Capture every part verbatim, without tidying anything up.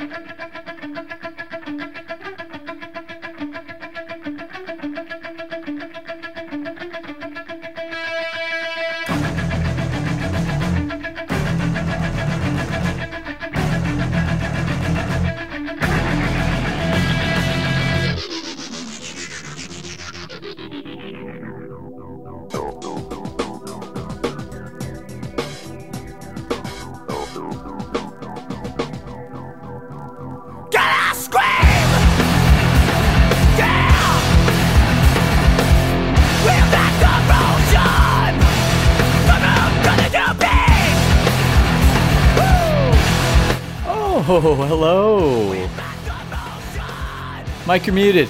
Oh, hello. Mike, you're muted.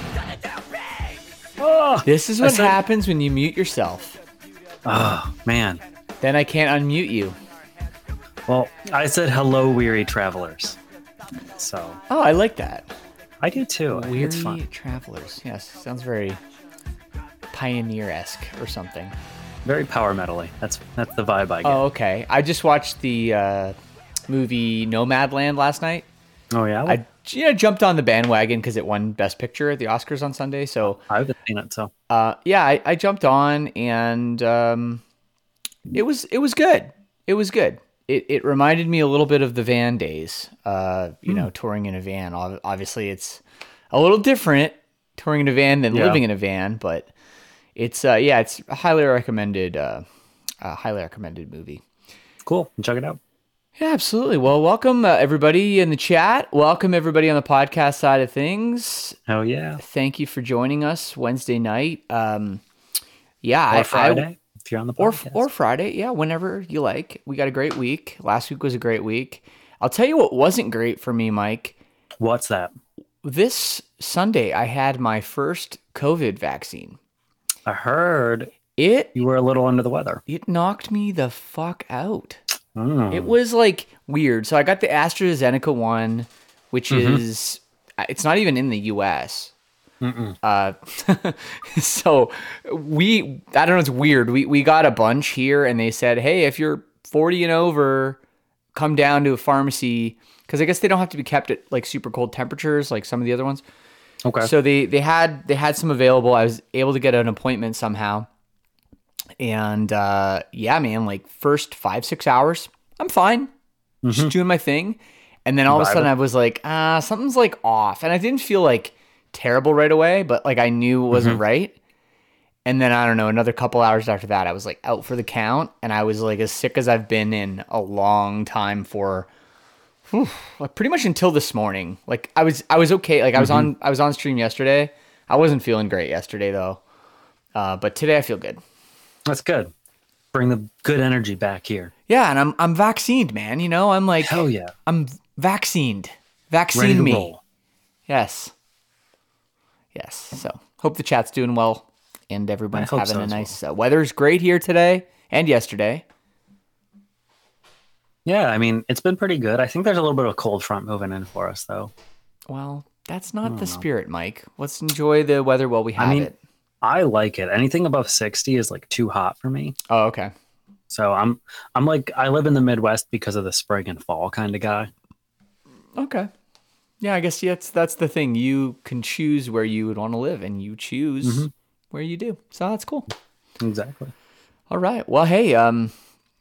Oh, This is what said- happens when you mute yourself. Oh, man. Then I can't unmute you. Well, I said hello, weary travelers. So, Oh, I like that. I do too. I think Weary It's fun. travelers. Yes, sounds very pioneer-esque or something. Very power metal-y. That's that's the vibe I get. Oh, okay. I just watched the uh, movie Nomadland last night. Oh, yeah? I you know, jumped on the bandwagon because it won Best Picture at the Oscars on Sunday. So, I haven't seen it, so. uh, yeah, I, I jumped on and um, it was it was good. It was good. It it reminded me a little bit of the van days. Uh, you know, touring in a van. Ob- Obviously, it's a little different touring in a van than Yeah. living in a van, but it's uh, yeah, it's a highly recommended. Uh, uh, highly recommended movie. Cool. Check it out. Yeah, absolutely. Well, welcome uh, everybody in the chat. Welcome everybody on the podcast side of things. Hell yeah. Thank you for joining us Wednesday night. Um, yeah, Or I, Friday, I, if you're on the or podcast. or Friday. Yeah, whenever you like. We got a great week. Last week was a great week. I'll tell you what wasn't great for me, Mike. What's that? This Sunday, I had my first COVID vaccine. I heard It you were a little under the weather. it knocked me the fuck out. Mm. It was like weird. So I got the AstraZeneca one, which Mm-hmm. is it's not even in the U S. Uh, so we I don't know. It's weird. We we got a bunch here, and they said, hey, if you're forty and over, come down to a pharmacy because I guess they don't have to be kept at like super cold temperatures like some of the other ones. Okay. So they they had they had some available. I was able to get an appointment somehow. And uh, yeah, man, like first five, six hours, I'm fine. Just doing my thing. And then all of a sudden Vibing. I was like, ah, something's like off. And I didn't feel like terrible right away, but like I knew it wasn't right. And then I don't know, another couple hours after that, I was like out for the count. And I was like as sick as I've been in a long time for whew, like pretty much until this morning. Like I was I was okay. Like I was on I was on stream yesterday. I wasn't feeling great yesterday though. Uh, but today I feel good. That's good. Bring the good energy back here. Yeah, and I'm I'm vaccinated, man. You know, I'm like Hell yeah. I'm vaccinated. Ready Vaccine to me. roll. Yes. Yes. So hope the chat's doing well and everyone's hope having so a as nice uh, weather's great here today and yesterday. Yeah, I mean, it's been pretty good. I think there's a little bit of a cold front moving in for us, though. Well, that's not the spirit, Mike. Let's enjoy the weather while we have I mean, it. I like it. Anything above sixty is like too hot for me. Oh, okay. So I'm I'm like I live in the Midwest because of the spring and fall kind of guy. Okay. Yeah, I guess yeah, that's that's the thing. You can choose where you would want to live and you choose Mm-hmm. where you do. So that's cool. Exactly. All right. Well, hey, um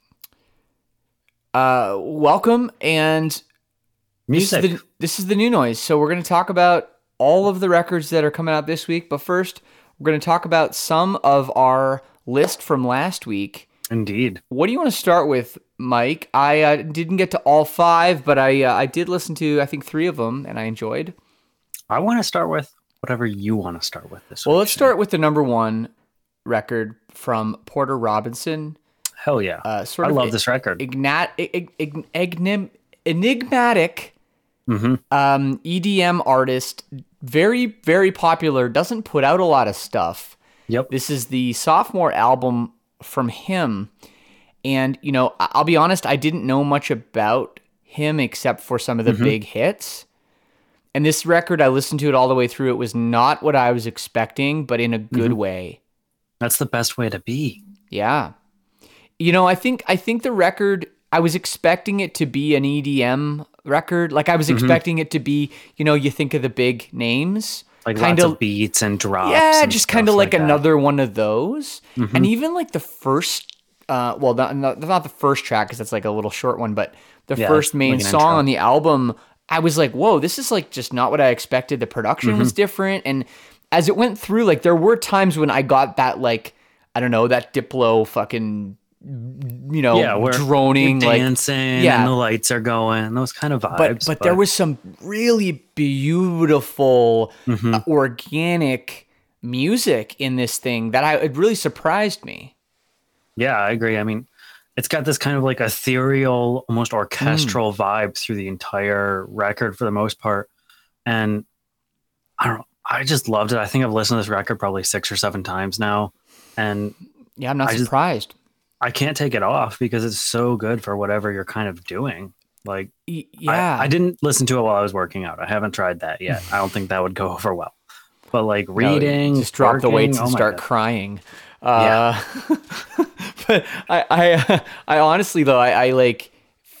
uh welcome and Music. This is, the, this is the new noise. So we're going to talk about all of the records that are coming out this week. But first, we're going to talk about some of our list from last week. Indeed. What do you want to start with, Mike? I uh, didn't get to all five, but I uh, I did listen to, I think, three of them, and I enjoyed. I want to start with whatever you want to start with this Well, week, let's Shane. start with the number one record from Porter Robinson. Hell yeah. Uh, sort I of love e- this record. Ignat, ig, ig, ignim, enigmatic Mm-hmm. um, E D M artist, very, very popular, doesn't put out a lot of stuff. Yep. This is the sophomore album from him. And, you know, I- I'll be honest, I didn't know much about him except for some of the big hits. And this record, I listened to it all the way through. It was not what I was expecting, but in a good way. That's the best way to be. Yeah. You know, I think I think the record, I was expecting it to be an E D M record. Like I was expecting it to be, you know, you think of the big names, Like kind lots of beats and drops. yeah, and just stuff kind of like, that. another one of those. And even like the first, uh, well, not, not, not the first track because that's like a little short one, but the Yeah, first it's main like an song intro. on the album, I was like, whoa, this is like just not what I expected. The production Mm-hmm. was different. And as it went through, like there were times when I got that, like, I don't know, that Diplo fucking, you know, Yeah, we're droning, you're like, dancing yeah. and the lights are going. Those kind of vibes. but but there was some really beautiful Mm-hmm. uh, organic music in this thing that I it really surprised me. Yeah, I agree. I mean, it's got this kind of like ethereal, almost Mm. orchestral vibe through the entire record for the most part. And I don't know, I just loved it. I think I've listened to this record probably six or seven times now. And Yeah, I'm not I just- surprised. I can't take it off because it's so good for whatever you're kind of doing. Like, Y- yeah, I, I didn't listen to it while I was working out. I haven't tried that yet. I don't think that would go over well. But like No, reading, just drop the working, weights and oh my start God. crying. Uh, but I, I, I honestly though, I, I like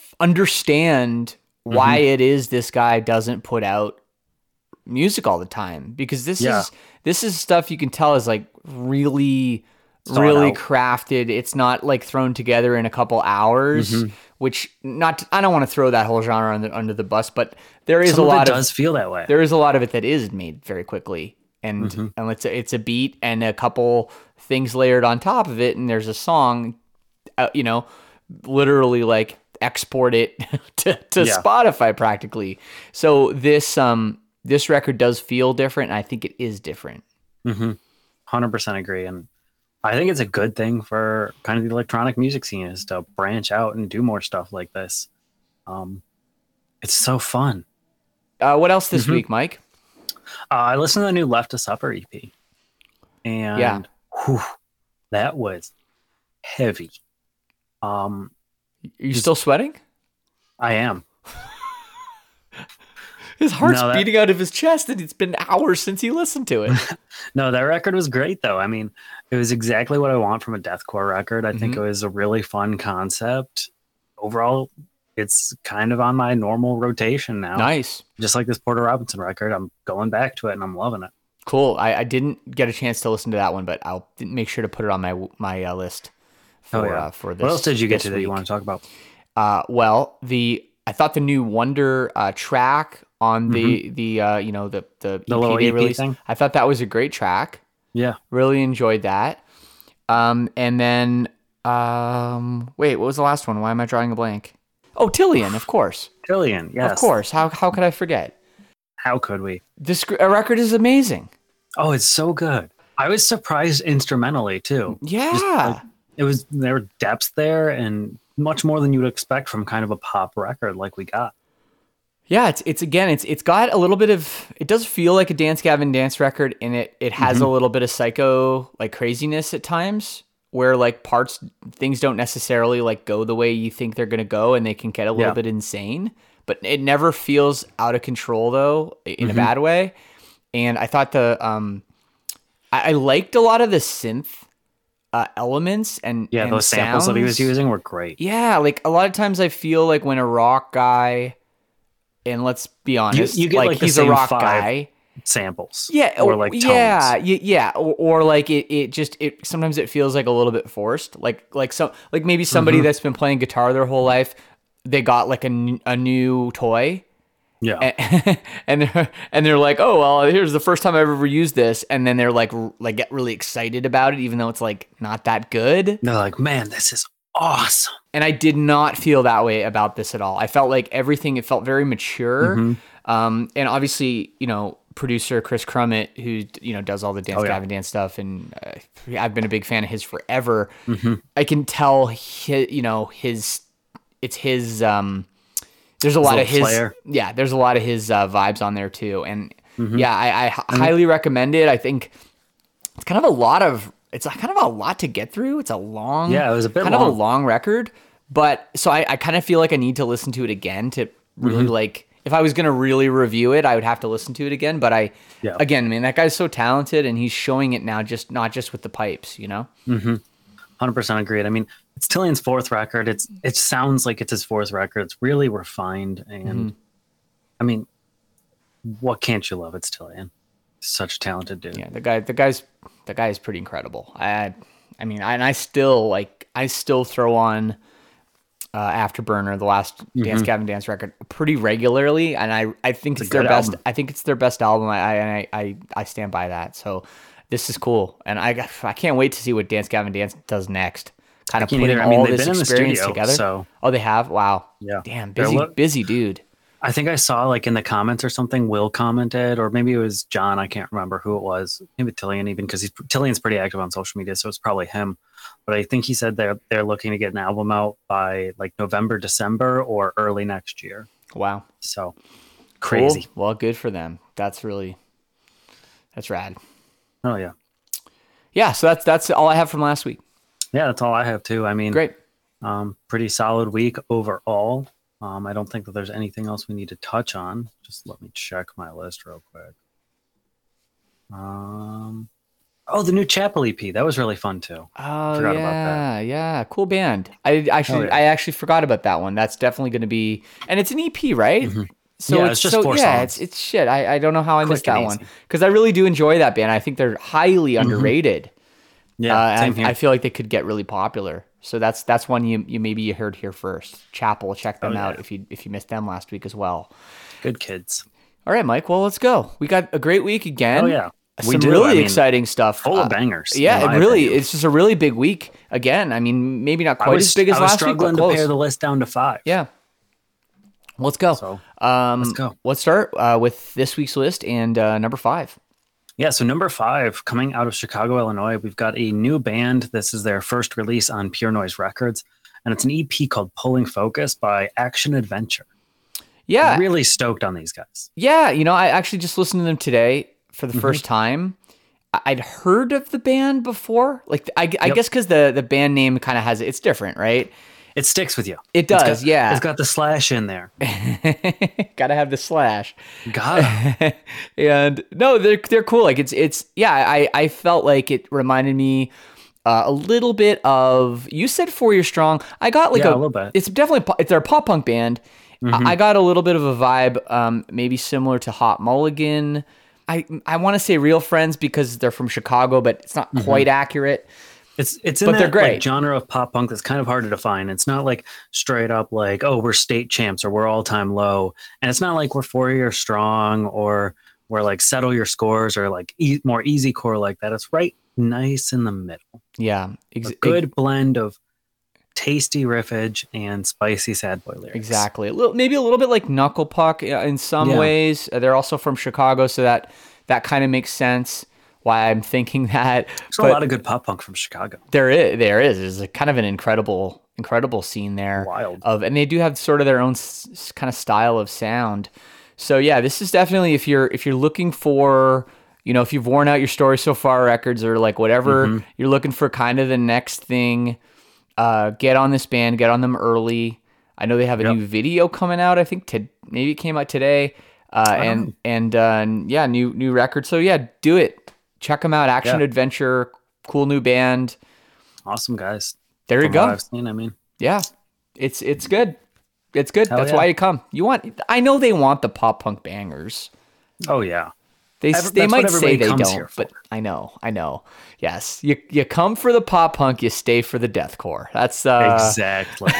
understand why Mm-hmm. it is this guy doesn't put out music all the time, because this Yeah. is this is stuff you can tell is like really Thought really out. crafted. It's not like thrown together in a couple hours, Mm-hmm. which not I don't want to throw that whole genre under, under the bus, but there is Some a of lot it of does feel that way. there is a lot of it that is made very quickly, and Mm-hmm. and it's a, it's a beat and a couple things layered on top of it, and there's a song, uh, you know, literally like export it to, to Yeah. Spotify practically. So this um this record does feel different, and I think it is different. Mm-hmm. one hundred percent agree. And I think it's a good thing for kind of the electronic music scene is to branch out and do more stuff like this. Um, it's so fun. Uh, what else this Mhm. week, Mike? Uh, I listened to the new Left to Supper E P, and Yeah. whew, that was heavy. Um, Are you still sweating? I am. His heart's No, that- beating out of his chest, and it's been hours since he listened to it. No, that record was great though. I mean, it was exactly what I want from a deathcore record. I think Mhm. it was a really fun concept. Overall, it's kind of on my normal rotation now. Nice. Just like this Porter Robinson record, I'm going back to it and I'm loving it. Cool. I, I didn't get a chance to listen to that one, but I'll make sure to put it on my my uh, list for Oh, yeah. uh, for this. What else did you get this to that you week. want to talk about? Uh, well, the I thought the new Wonder uh, track on the the uh, you know the the, Mm-hmm. The little they E P released, thing? I thought that was a great track. Yeah. Really enjoyed that. Um, and then um, wait, what was the last one? Why am I drawing a blank? Oh, Tillian, of course, Tillian, yes. of course. How how could I forget? How could we? This gr- uh, record is amazing. Oh, it's so good. I was surprised instrumentally too. Yeah. like- It was there were depths there and much more than you would expect from kind of a pop record like we got. Yeah, it's it's again, it's it's got a little bit of it does feel like a Dance Gavin Dance record, and it it has Mm-hmm. a little bit of psycho like craziness at times, where like parts things don't necessarily like go the way you think they're gonna go, and they can get a little Yeah. bit insane. But it never feels out of control though, in Mm-hmm. a bad way. And I thought the um, I, I liked a lot of the synth uh, elements and Yeah, and those samples that he was sounds. using were great. Yeah, like a lot of times I feel like when a rock guy, and let's be honest, you get, like, like, the he's a same rock five guy. Samples. Yeah, Or or like tones. yeah, y- yeah, or, or like it, it just it sometimes it feels like a little bit forced. Like like some like maybe somebody Mm-hmm. that's been playing guitar their whole life, they got like a, n- a new toy. Yeah. And, and they're and they're like, oh well, here's the first time I've ever used this, and then they're like r- like get really excited about it, even though it's like not that good. They're like, man, this is awesome. And I did not feel that way about this at all. I felt like everything, it felt very mature. Mm-hmm. Um, and obviously, you know, producer Chris Crummett, who, you know, does all the Dance Oh, yeah. Gavin Dance stuff. And uh, I've been a big fan of his forever. Mm-hmm. I can tell, his, you know, his, it's his, um, there's a lot little of his, flair. yeah, there's a lot of his uh, vibes on there too. And Mm-hmm. yeah, I, I h- highly recommend it. I think it's kind of a lot of, it's kind of a lot to get through. It's a long, Yeah, it was a bit kind of a long. long record, but so I, I kind of feel like I need to listen to it again to really Mm-hmm. like, if I was going to really review it, I would have to listen to it again. But I, Yeah. again, I mean, that guy's so talented, and he's showing it now, just not just with the pipes, you know? one hundred percent agreed. I mean, it's Tillian's fourth record. It's it sounds like it's his fourth record. It's really refined, and Mm-hmm. I mean, what can't you love? It's Tillian. Such a talented dude. Yeah, the guy, the guy's, the guy is pretty incredible. I, I mean, I, and I still like, I still throw on uh, Afterburner, the last Dance Gavin Dance record, pretty regularly, and I, I think it's, It's a their good best. album. I think it's their best album. I, I, I, I stand by that. So this is cool, and I, I can't wait to see what Dance Gavin Dance does next. Kind of can't putting either. I mean, all they've this been in the experience studio, together. so- Oh, they have. Wow. Yeah. Damn, They're busy, lo- busy dude. I think I saw like in the comments or something, Will commented, or maybe it was John. I can't remember who it was. Maybe Tillian, even because he's Tillian's pretty active on social media, so it's probably him. But I think he said they're they're looking to get an album out by like November, December, or early next year. Wow. So crazy. Cool. Well, good for them. That's really, that's rad. Oh yeah, Yeah. So that's that's all I have from last week. yeah. That's all I have too. I mean, Great. Um, pretty solid week overall. Um, I don't think that there's anything else we need to touch on. Just let me check my list real quick. Um, oh, the new Chapel E P. That was really fun too. Oh Forgot yeah, about yeah, cool band. I actually, Oh, yeah. I actually forgot about that one. That's definitely going to be, and it's an E P, right? So Yeah, it's, it's just so, four yeah, songs. it's it's shit. I, I don't know how I Quick missed that and one easy. because I really do enjoy that band. I think they're highly underrated. Yeah, uh, same I, here. I feel like they could get really popular. So that's that's one you you maybe you heard here first. Chapel, check them Oh, out yeah. if you if you missed them last week as well. Good kids. All right, Mike. Well, let's go. We got a great week again. Oh yeah, Some really exciting stuff. Full Uh, of bangers. Yeah, in it my really. opinion. It's just a really big week again. I mean, maybe not I quite was, as big as I was last week, but struggling to close. pare the list down to five. Yeah. Let's go. So, um, let's go. Let's start uh, with this week's list and uh, number five. Yeah, so number five, coming out of Chicago, Illinois, we've got a new band. This is their first release on Pure Noise Records, and it's an E P called Pulling Focus by Action Adventure. Yeah, Really stoked on these guys. yeah. You know, I actually just listened to them today for Mm-hmm. the first time. I- I'd heard of the band before, like I, I Yep. guess because the the band name kind of has it's different, right? It sticks with you. It It's does, got- yeah. It's got the slash in there. Gotta have the slash. Got it. And no, they're they're cool. Like it's it's yeah. I I felt like it reminded me uh, a little bit of you said Four Year Strong. I got like Yeah, a, a little bit. It's definitely po- it's their pop punk band. I, I got a little bit of a vibe, um, maybe similar to Hot Mulligan. I I want to say Real Friends because they're from Chicago, but it's not quite accurate. It's it's in But that they're great. like, genre of pop punk that's kind of hard to define. It's not like straight up like, oh, we're state champs or we're all time low, and it's not like we're four year strong or we're like settle your scores or like e- more easy core like that. It's right nice in the middle. Yeah, ex- A good blend of tasty riffage and spicy sad boy lyrics. Exactly. A little, maybe a little bit like Knuckle Puck uh, in some Yeah. ways. Uh, They're also from Chicago, so that that kind of makes sense. Why I'm thinking that. There's But a lot of good pop punk from Chicago. there is there is there's a kind of an incredible incredible scene there. Wild. Of and they do have sort of their own s- s- kind of style of sound. So yeah, this is definitely if you're if you're looking for, you know, if you've worn out your Story So Far records or like whatever, Mm-hmm. you're looking for kind of the next thing, uh, get on this band, get on them early. I know they have a Yep. new video coming out. I think to, maybe it came out today. Uh, and know. and uh, and yeah, new new record. So yeah, do it. Check them out. Action Yeah. Adventure, cool new band. Awesome guys. There you From go. what I've seen, I mean, Yeah, it's it's good. It's good. Hell That's yeah. why you come. You want. I know they want the pop punk bangers. oh yeah. They Ev- they that's might what say everybody they comes don't, here for. but I know. I know. Yes, you you come for the pop punk. You stay for the deathcore. That's uh, Exactly.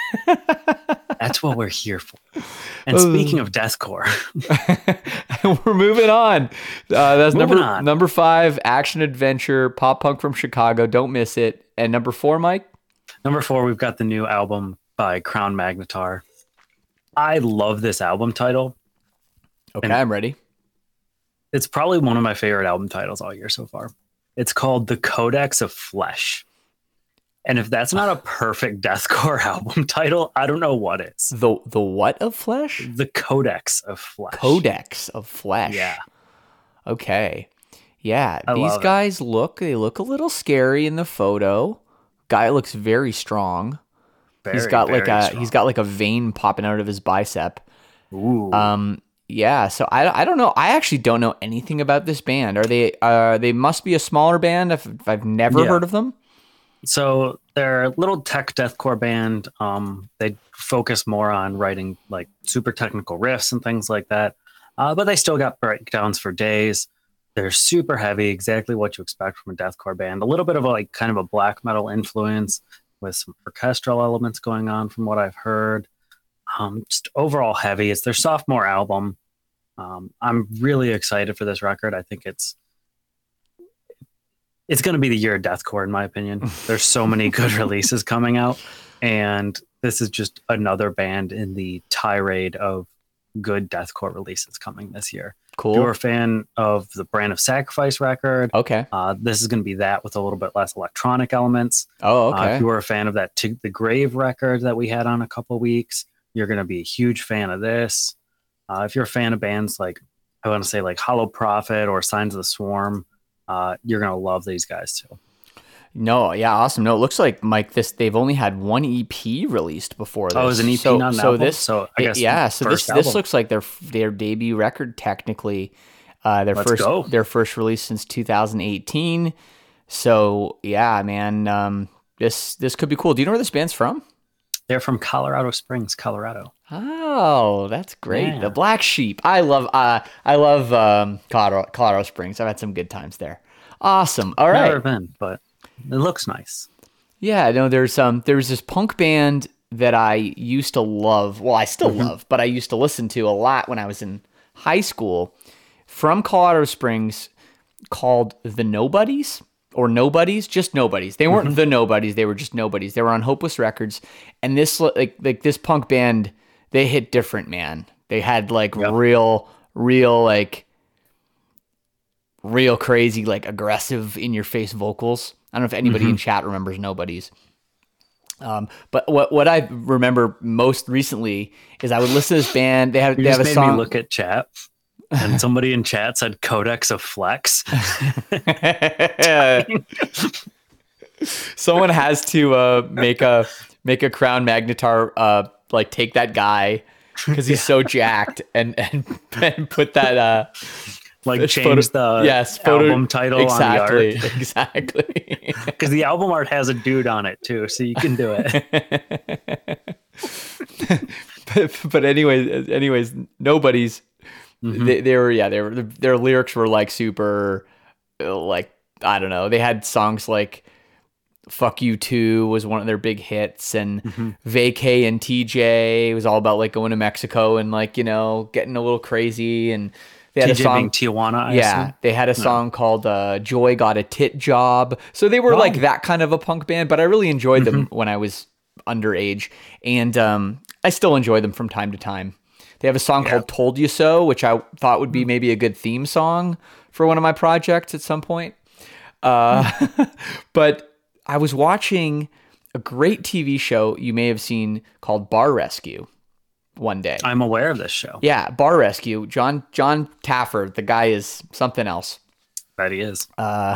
That's what we're here for. And speaking of deathcore, We're moving on. Uh, that's Moving number on. number five. Action Adventure, pop punk from Chicago. Don't miss it. And number four, Mike. number four, we've got the new album by Crown Magnetar. I love this album title. Okay, And- I'm ready. It's probably one of my favorite album titles all year so far. It's called The Codex of Flesh. And if that's not a perfect deathcore album title, I don't know what is. The the what of flesh? The Codex of Flesh. Codex of flesh. Yeah. Okay. Yeah, I these love it. guys look they look a little scary in the photo. Guy looks very strong. he's Very, got like very a strong. he's got like a vein popping out of his bicep. Ooh. Um yeah, so I, I don't know. I actually don't know anything about this band. Are they uh they must be a smaller band if, if I've never Yeah. heard of them? So they're a little tech deathcore band. Um, they focus more on writing like super technical riffs and things like that. Uh, but they still got breakdowns for days. They're super heavy, exactly what you expect from a deathcore band. A little bit of a, like kind of a black metal influence with some orchestral elements going on from what I've heard. Um, just overall heavy. It's their sophomore album. Um, I'm really excited for this record. I think it's it's going to be the year of deathcore, in my opinion. There's so many good releases coming out, and this is just another band in the tirade of good deathcore releases coming this year. Cool. If you were a fan of the Brand of Sacrifice record, Okay. uh, this is going to be that with a little bit less electronic elements. Oh, Uh, okay. if you were a fan of that To the Grave record that we had on a couple weeks, you're going to be a huge fan of this. Uh, if you're a fan of bands like, I want to say like Hollow Prophet or Signs of the Swarm, uh, you're going to love these guys too. No, yeah, awesome. No, it looks like Mike. This they've only had one E P released before this. Oh, is an E P so, not an so album? this, So I guess yeah. So this first this album. looks like their their debut record technically. Uh, their Let's first go. their first release since two thousand eighteen. So yeah, man, um, this this could be cool. Do you know where this band's from? They're from Colorado Springs, Colorado. Oh, that's great. Yeah. The Black Sheep. I love uh I love um Colorado, Colorado Springs. I've had some good times there. Awesome. All right. Never been, but it looks nice. Yeah, no, there's um there's this punk band that I used to love. Well, I still Mm-hmm. love, but I used to listen to a lot when I was in high school from Colorado Springs called The Nobodies or Nobodies, just Nobodies. They weren't Mm-hmm. The Nobodies, they were just Nobodies. They were on Hopeless Records, and this like like this punk band, they hit different, man. They had like Yep. real real like real crazy, like aggressive in your face vocals. I don't know if anybody Mm-hmm. in chat remembers Nobodies. Um, but what what I remember most recently is I would listen to this band. They have You they just have a made song. me look at chat, and somebody in chat said Codex of Flex. Someone has to uh, make a make a Crown Magnetar uh, like take that guy because he's so jacked and and, and put that uh, Like It's change photo- the yes, photo- album title exactly, on the art. exactly. Because the album art has a dude on it too, so you can do it. but, but anyways, anyways, nobody's. Mhm. They, they were yeah, they were their lyrics were like super, uh, like I don't know. They had songs like "Fuck You Too" was one of their big hits, and Mhm. "Vacay" and T J was all about like going to Mexico and like you know getting a little crazy. And they had T a J song. being Tijuana, I Yeah, assume? they had a song called uh, "Joy Got a Tit Job." So they were Oh. like that kind of a punk band, but I really enjoyed them Mm-hmm. when I was underage, and um, I still enjoy them from time to time. They have a song called "Told You So," which I thought would Mm. be maybe a good theme song for one of my projects at some point. Uh, but I was watching a great T V show you may have seen called Bar Rescue one day. I'm aware of this show. Yeah, Bar Rescue. John John Taffer, the guy is something else. That he is. Uh,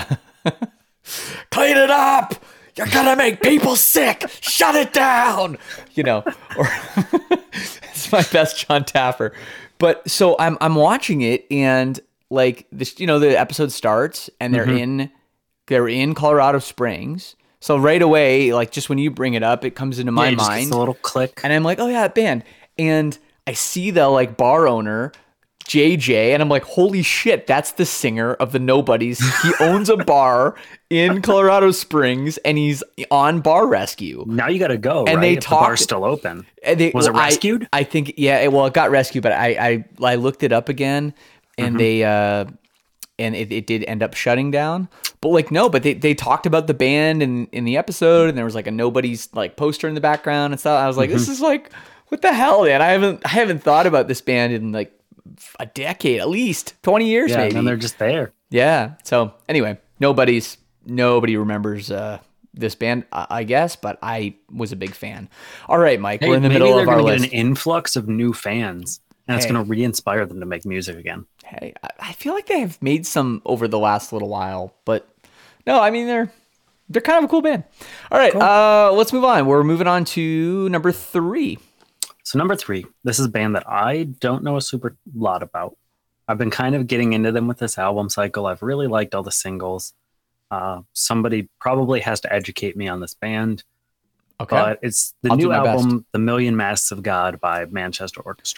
clean it up. You're gonna make people sick. Shut it down. You know, or it's my best John Taffer. But so I'm I'm watching it and like this, you know, the episode starts and they're in they're in Colorado Springs. So right away, like just when you bring it up, it comes into my Yeah, it just mind. gets a little click. And I'm like, oh yeah, that band. And I see the like bar owner, J J, and I'm like, holy shit, that's the singer of the Nobodies. He owns a bar in Colorado Springs and he's on Bar Rescue. Now you got to go. And right? they If the bar's talked- still open. And they- Was it well, I- rescued? I, think, yeah, it, well, it got rescued, but I I, I looked it up again and Mm-hmm. they, uh, and it, it did end up shutting down. But like, no, but they, they talked about the band in, in the episode and there was like a Nobody's like poster in the background and stuff. I was like, Mm-hmm. this is like, what the hell, man? I haven't, I haven't thought about this band in like a decade, at least twenty years, Yeah, maybe. and they're just there. Yeah. So anyway, nobody's nobody remembers uh, this band, I, I guess, but I was a big fan. All right, Mike, Hey, we're in the maybe middle they're of our gonna list. get an influx of new fans, and it's Hey. going to re-inspire them to make music again. Hey, I, I feel like they have made some over the last little while, but no, I mean they're they're kind of a cool band. All right, uh, let's move on. We're moving on to number three. So number three, this is a band that I don't know a super lot about. I've been kind of getting into them with this album cycle. I've really liked all the singles. Uh, somebody probably has to educate me on this band, Okay. but it's the I'll do new my best. album, The Million Masks of God by Manchester Orchestra.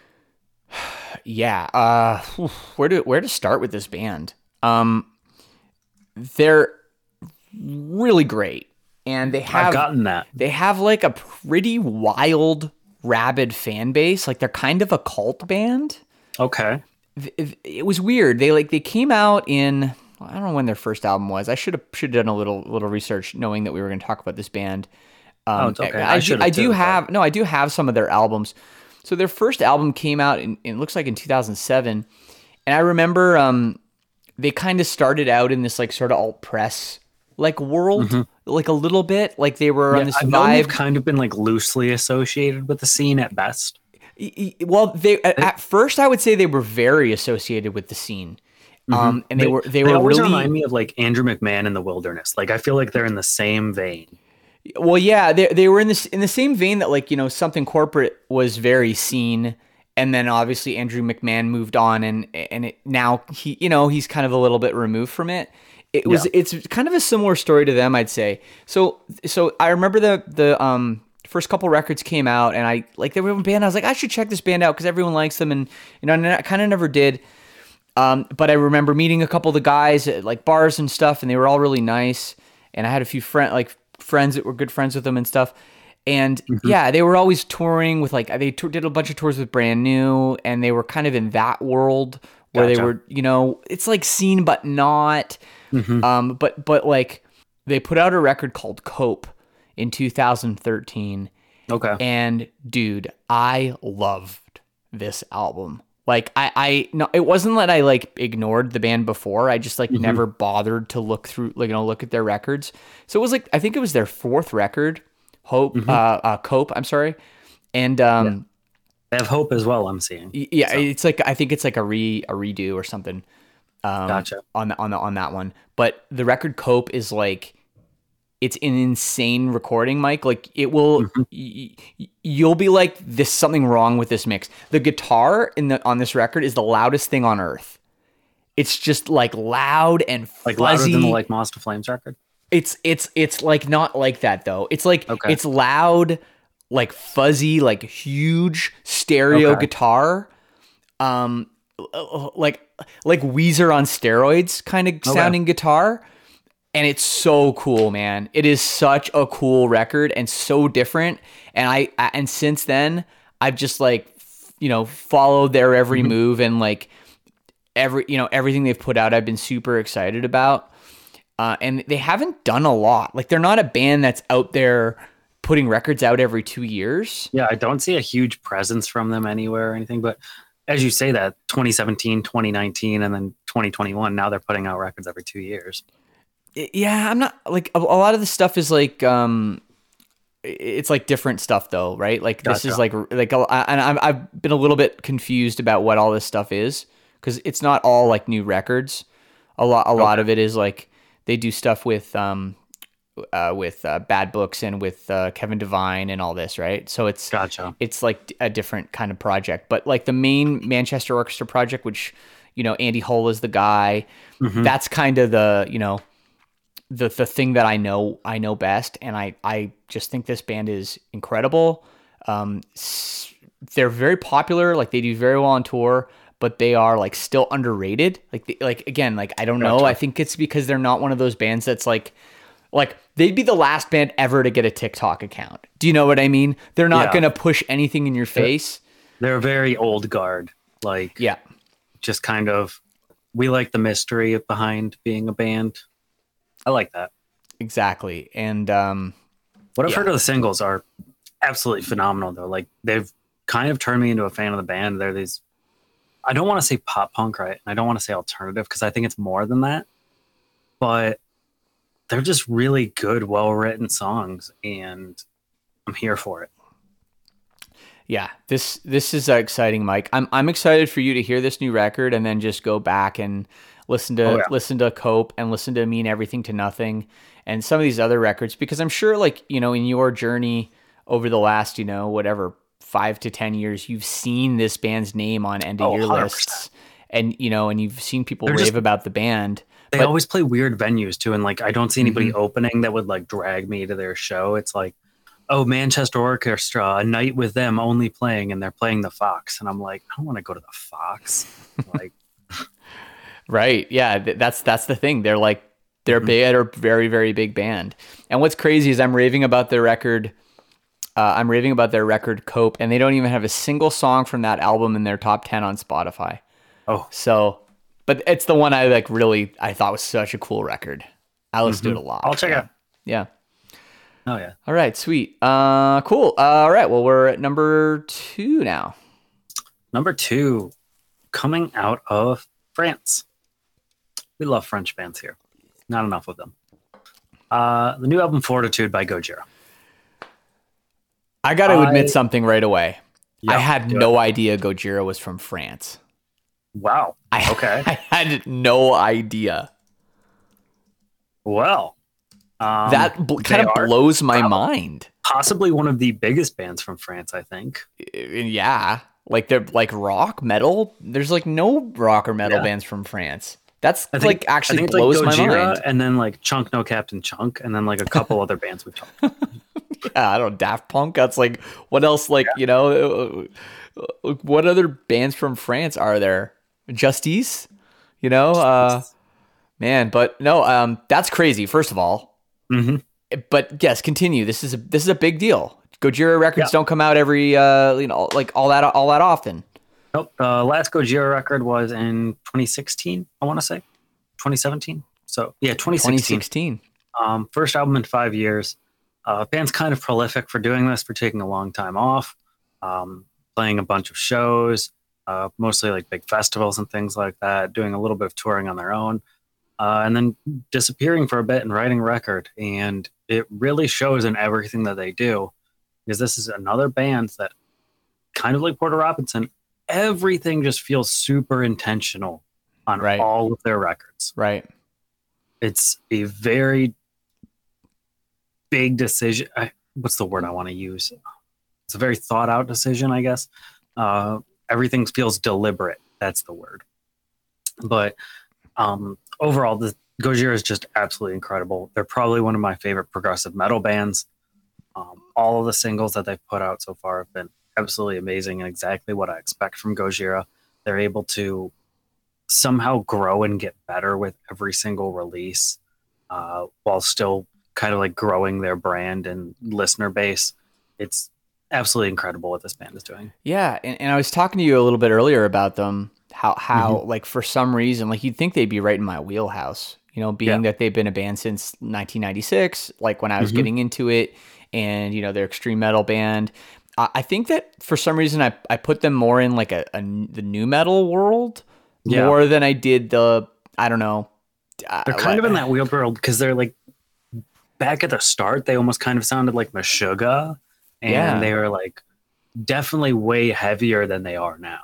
Yeah. Uh, oof, where to where to start with this band? Um, they're really great, and they I've have gotten that. they have like a pretty wild, rabid fan base. Like they're kind of a cult band. Okay. It, it was weird. They like they came out in I don't know when their first album was. I should have should have done a little little research, knowing that we were going to talk about this band. Oh, Um, it's okay. I, I do, should I have do too, have no, I do have some of their albums. So their first album came out in it looks like in two thousand seven, and I remember um, they kind of started out in this like sort of alt press like world, Mhm. like a little bit, like they were Yeah, on this I've known they've vibe. kind of been like loosely associated with the scene at best. Y- y- Well, they at, at first I would say they were very associated with the scene, um, and they, They, were they, they were always really remind me of like Andrew McMahon in The Wilderness. Like I feel like they're in the same vein. well, yeah, they they were in this in the same vein that like you know something corporate was very seen, and then obviously Andrew McMahon moved on, and and it, now he you know he's kind of a little bit removed from it. It was Yeah. it's kind of a similar story to them, I'd say. So so I remember the the um first couple records came out, and I like they were a band. I was like I should check this band out because everyone likes them, and you know and I kind of never did. Um, but I remember meeting a couple of the guys at like bars and stuff, and they were all really nice. And I had a few friend like friends that were good friends with them and stuff. And yeah, they were always touring with like they tour- did a bunch of tours with Brand New, and they were kind of in that world where they Gotcha. were, you know, it's like seen but not. Mhm. Um, but but like they put out a record called Cope in two thousand thirteen, Okay. and dude, I loved this album. Like I, I no, it wasn't that I like ignored the band before. I just like Mhm. never bothered to look through, like you know, look at their records. So it was like I think it was their fourth record, Hope, Mhm. uh, uh, Cope. I'm sorry, and um, They have hope as well, I'm seeing. y- yeah, So- it's like I think it's like a re a redo or something. Um, Gotcha. on the on the on that one, but the record Cope is like it's an insane recording, Mike. Like it will, Mhm. y- y- you'll be like, "There's something wrong with this mix." The guitar in the on this record is the loudest thing on earth. It's just like loud and fuzzy. Like louder than the like Moss to Flames record. It's it's it's like not like that though. It's like Okay. it's loud, like fuzzy, like huge stereo Okay. guitar. Um, like like Weezer on steroids kind of sounding guitar. And it's so cool, man. It is such a cool record and so different. And I, I and since then, I've just like, f- you know, followed their every Mhm. move, and like every, you know, everything they've put out, I've been super excited about. Uh, and they haven't done a lot. Like they're not a band that's out there putting records out every two years. Yeah, I don't see a huge presence from them anywhere or anything. But as you say that, twenty seventeen, twenty nineteen, and then twenty twenty-one, now they're putting out records every two years. I- Yeah, I'm not like a, a lot of the stuff is like um i- it's like different stuff though, right? Like this is Gotcha. like like a- I- and I've I've been a little bit confused about what all this stuff is because it's not all like new records. A lot a lot Okay. of it is like they do stuff with um uh, with uh, Bad Books and with uh, Kevin Devine and all this, right? So it's Gotcha. it's like a different kind of project. But like the main Manchester Orchestra project, which you know Andy Hull is the guy, Mhm. that's kind of the you know the the thing that I know I know best, and I I just think this band is incredible. Um, s- they're very popular, like they do very well on tour, but they are like still underrated. Like they, like again, like I don't know. Gotcha. I think it's because they're not one of those bands that's like like they'd be the last band ever to get a TikTok account. Do you know what I mean? They're not Yeah. gonna push anything in your face. They're very old guard. Like, Yeah. just kind of, we like the mystery behind being a band. I like that. Exactly. And um What I've Yeah. heard of the singles are absolutely phenomenal, though. Like, they've kind of turned me into a fan of the band. They're these, I don't want to say pop punk, right? And I don't want to say alternative because I think it's more than that. But they're just really good, well written songs, and I'm here for it. yeah, this this is uh, exciting, Mike. I'm I'm excited for you to hear this new record and then just go back and listen to Oh, yeah. listen to Cope and listen to Mean Everything to Nothing and some of these other records, because I'm sure, like, you know, in your journey over the last, you know, whatever, five to ten years, you've seen this band's name on end of Oh, year one hundred lists, percent. and you know, and you've seen people They're rave just- about the band. They But always play weird venues too, and like I don't see anybody Mhm. opening that would like drag me to their show. It's like, oh, Manchester Orchestra, a night with them only playing, and they're playing the Fox, and I'm like, I don't want to go to the Fox. Like, right, yeah, th- that's that's the thing. They're like they're mhm. big, they're a very very big band. And what's crazy is I'm raving about their record. Uh, I'm raving about their record Cope, and they don't even have a single song from that album in their top ten on Spotify. Oh, So, but it's the one I like really I thought was such a cool record. I listened to it mhm. a lot. I'll check it Yeah. out. Yeah. Oh yeah. All right, sweet. Uh, cool. Uh, all right. Well, we're at number two now. Number two, coming out of France. We love French bands here. Not enough of them. Uh, the new album Fortitude by Gojira. I got to I- admit something right away. Yeah, I had do no it. idea Gojira was from France. Wow. I, Okay. I had no idea. Well, um, that bl- they kind of are blows my probably- mind. possibly one of the biggest bands from France, I think. Uh, Yeah. Like they're like rock, metal. There's like no rock or metal Yeah. bands from France. That's I think, like I actually think blows it's like my Gojira, mind. and then like Chunk No Captain Chunk, and then like a couple other bands we've talked about. Yeah, I don't know, Daft Punk. That's like what else? Like you know, uh, uh, what other bands from France are there? Justice, you know, uh, man. But no, um, that's crazy. First of all, Mm-hmm. but yes, continue. This is a this is a big deal. Gojira records Yeah. don't come out every uh, you know, like all that all that often. Nope. The last Gojira record was in twenty sixteen, I want to say. twenty seventeen. So, yeah, twenty twenty sixteen. sixteen. Um, first album in five years. Uh, band's kind of prolific for doing this, for taking a long time off, um, playing a bunch of shows, uh, mostly like big festivals and things like that, doing a little bit of touring on their own, uh, and then disappearing for a bit and writing a record. And it really shows in everything that they do, because this is another band that, kind of like Porter Robinson, everything just feels super intentional on Right. all of their records. Right. It's a very big decision. I, what's the word I want to use? It's a very thought out decision, I guess. Uh, everything feels deliberate. That's the word. But um, overall, the Gojira is just absolutely incredible. They're probably one of my favorite progressive metal bands. Um, all of the singles that they've put out so far have been absolutely amazing and exactly what I expect from Gojira. They're able to somehow grow and get better with every single release, uh, while still kind of like growing their brand and listener base. It's absolutely incredible what this band is doing. Yeah, and, and I was talking to you a little bit earlier about them. How how Mm-hmm. like for some reason, like you'd think they'd be right in my wheelhouse. You know, being Yeah. that they've been a band since nineteen ninety-six, like when I was Mhm. getting into it, and you know they're extreme metal band. I, I think that for some reason I, I put them more in like a, a n- the new metal world Yeah. more than I did the I don't know. They're kind of in that weird world because they're like back at the start, they almost kind of sounded like Meshuggah, and Yeah. they were like definitely way heavier than they are now.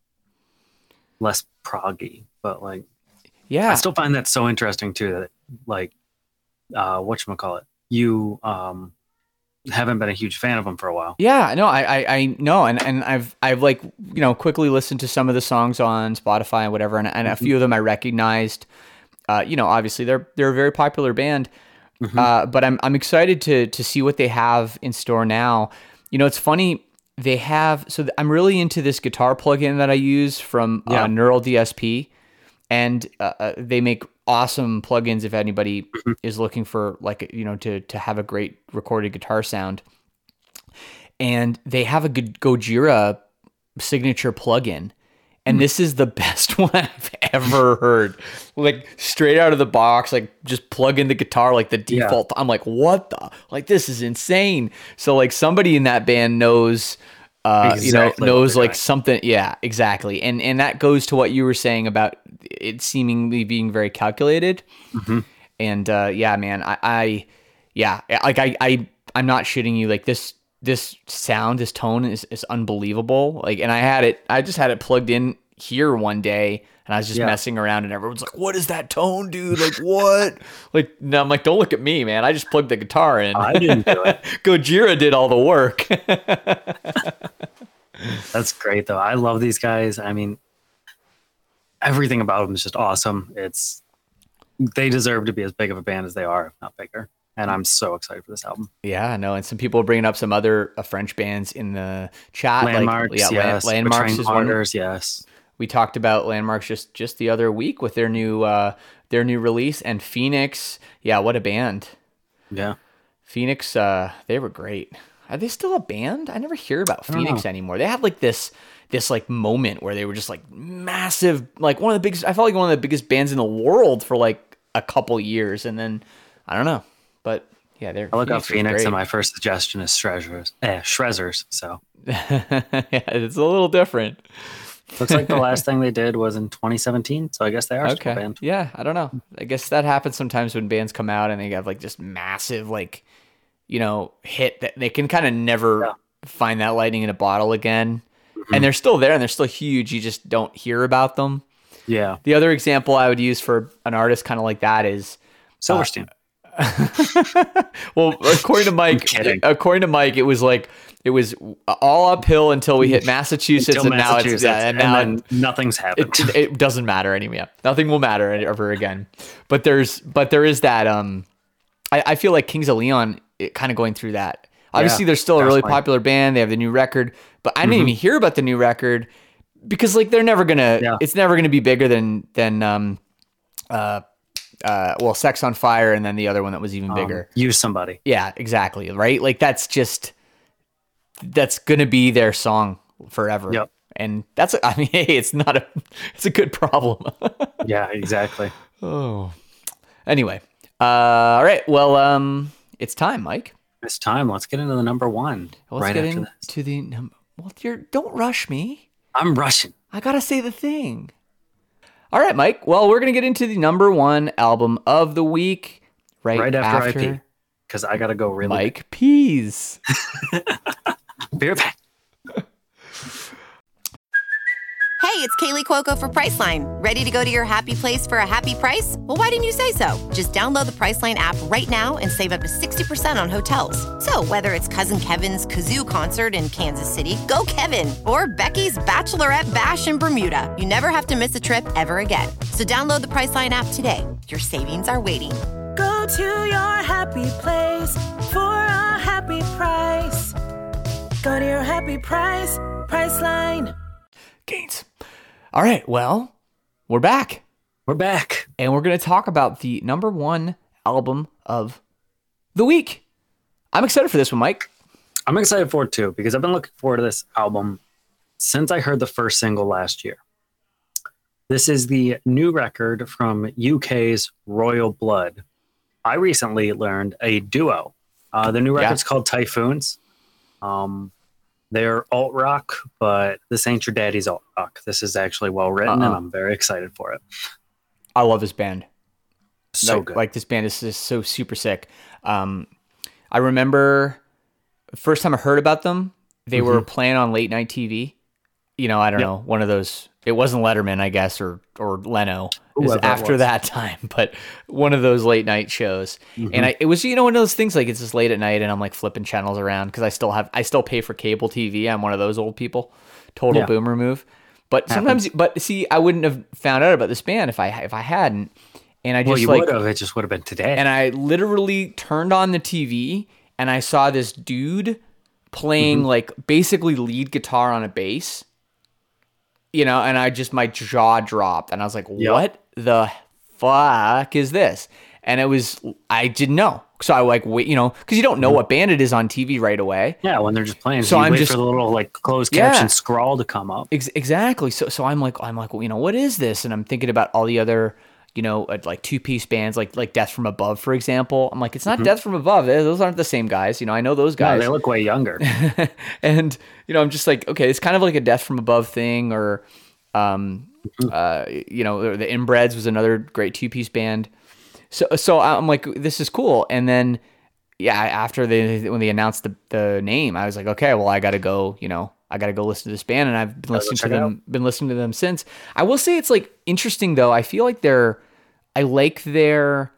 Less proggy, but like yeah. I still find that so interesting too. That like uh, whatchamacallit, you um haven't been a huge fan of them for a while. Yeah, no, I, I, I know, and, and I've, I've like, you know, quickly listened to some of the songs on Spotify and whatever, and, and a Mhm. few of them I recognized. Uh, you know, obviously they're they're a very popular band, Mhm. uh, but I'm I'm excited to to see what they have in store now. You know, it's funny they have so th- I'm really into this guitar plugin that I use from Yeah. uh, Neural D S P, and uh, uh, they make awesome plugins if anybody Mhm. is looking for like you know to to have a great recorded guitar sound. And they have a good Gojira signature plugin, and Hmm. this is the best one I've ever heard. Like straight out of the box, like just plug in the guitar like the Yeah. default. I'm like, what the? Like this is insane. So like somebody in that band knows, uh, Exactly you know, what knows they're like doing. something. Yeah, exactly. And and that goes to what you were saying about it seemingly being very calculated. Mhm. And uh, yeah, man, I, I yeah, like I, I, I'm not shitting you. Like this, this sound, this tone is, is unbelievable. Like, and I had it, I just had it plugged in here one day, and I was just Yeah. messing around, and everyone's like, "What is that tone, dude? Like, what?" Like, no, I'm like, "Don't look at me, man. I just plugged the guitar in." I didn't do it. Gojira did all the work. That's great though. I love these guys. I mean, everything about them is just awesome. It's they deserve to be as big of a band as they are, if not bigger. And I'm so excited for this album. Yeah, no, and some people are bringing up some other uh, French bands in the chat. Landmarks, like, yeah, yes. Land- Landmarks Betraying is one. Martyrs, yes. We talked about Landmarks just just the other week with their new uh, their new release, and Phoenix. Yeah, what a band! Yeah, Phoenix. Uh, they were great. Are they still a band? I never hear about Phoenix anymore. They had like this this like moment where they were just like massive, like one of the biggest. I felt like one of the biggest bands in the world for like a couple years, and then I don't know. But yeah, they're. I look up Phoenix, and my first suggestion is Shrezzers. Eh, Shrezzers. So yeah, it's a little different. Looks like the last thing they did was in twenty seventeen. So I guess they are okay. still a band. Yeah, I don't know. I guess that happens sometimes when bands come out and they have like just massive, like, you know, hit that they can kind of never yeah. find that lightning in a bottle again. Mm-hmm. And they're still there and they're still huge. You just don't hear about them. Yeah. The other example I would use for an artist kind of like that is Silverstein. Uh, well, according to Mike, according to Mike, it was like it was all uphill until we hit Massachusetts, until and Massachusetts, now it's yeah, and, and now then nothing's happened. It, it doesn't matter anymore. Yeah. Nothing will matter ever again. But there's, but there is that. Um, I, I feel like Kings of Leon kind of going through that. Obviously, yeah, they're still a really popular band. They have the new record, but I didn't mm-hmm. even hear about the new record because like they're never gonna. Yeah. It's never gonna be bigger than than um, uh. Uh, well, Sex on Fire, and then the other one that was even bigger. Um, Use Somebody. Yeah, exactly. Right. Like that's just, that's going to be their song forever. Yep. And that's, I mean, hey, it's not a, it's a good problem. Yeah, exactly. Oh, anyway. Uh, all right. Well, um, it's time, Mike. It's time. Let's get into the number one. Let's right get after into this. the number. Well, you're, don't rush me. I'm rushing. I got to say the thing. All right, Mike. Well, we're going to get into the number one album of the week right, right after, after I pee, because I got to go really Mike big. peas. Be right back. Hey, it's Kaylee Cuoco for Priceline. Ready to go to your happy place for a happy price? Well, why didn't you say so? Just download the Priceline app right now and save up to sixty percent on hotels. So whether it's Cousin Kevin's Kazoo Concert in Kansas City, go Kevin, or Becky's Bachelorette Bash in Bermuda, you never have to miss a trip ever again. So download the Priceline app today. Your savings are waiting. Go to your happy place for a happy price. Go to your happy price, Priceline. Gains. All right, well, we're back. We're back. And we're going to talk about the number one album of the week. I'm excited for this one, Mike. I'm excited for it too, because I've been looking forward to this album since I heard the first single last year. This is the new record from U K's Royal Blood. I recently learned a duo. Uh, the new record's yeah. called Typhoons. Um, They're alt rock, but this ain't your daddy's alt rock. This is actually well written, uh-uh. and I'm very excited for it. I love this band. So like, good. Like this band is just so super sick. Um, I remember first time I heard about them, they mm-hmm. were playing on late night T V. You know, I don't yep. know, one of those. It wasn't Letterman, I guess, or or Leno. It was after that time, but one of those late night shows. Mm-hmm. And I, it was, you know, one of those things like it's just late at night and I'm like flipping channels around because I still have, I still pay for cable T V. I'm one of those old people, total yeah. boomer move. But sometimes, Happens. but see, I wouldn't have found out about this band if I if I hadn't. And I just well, you like, would have. It just would have been today. And I literally turned on the T V and I saw this dude playing mm-hmm. like basically lead guitar on a bass. You know, and I just, my jaw dropped and I was like, yep. what the fuck is this? And it was, I didn't know. So I like, wait, you know, because you don't know what band it is on T V right away. Yeah, when they're just playing. So, so I'm wait just for the little like closed caption yeah, scroll to come up. Ex- exactly. So so I'm like, I'm like, well, you know, what is this? And I'm thinking about all the other, you know, like two piece bands, like like Death from Above, for example. I'm like, it's not mm-hmm. Death from Above. Those aren't the same guys. You know, I know those guys. No, they look way younger. And you know, I'm just like, okay, it's kind of like a Death from Above thing, or um, mm-hmm. uh, you know, the Inbreds was another great two piece band. So so I'm like, this is cool. And then yeah, after they when they announced the the name, I was like, okay, well, I got to go. You know. I got to go listen to this band, and I've been listening to them, been listening to them since. I will say it's like interesting though. I feel like they're, I like their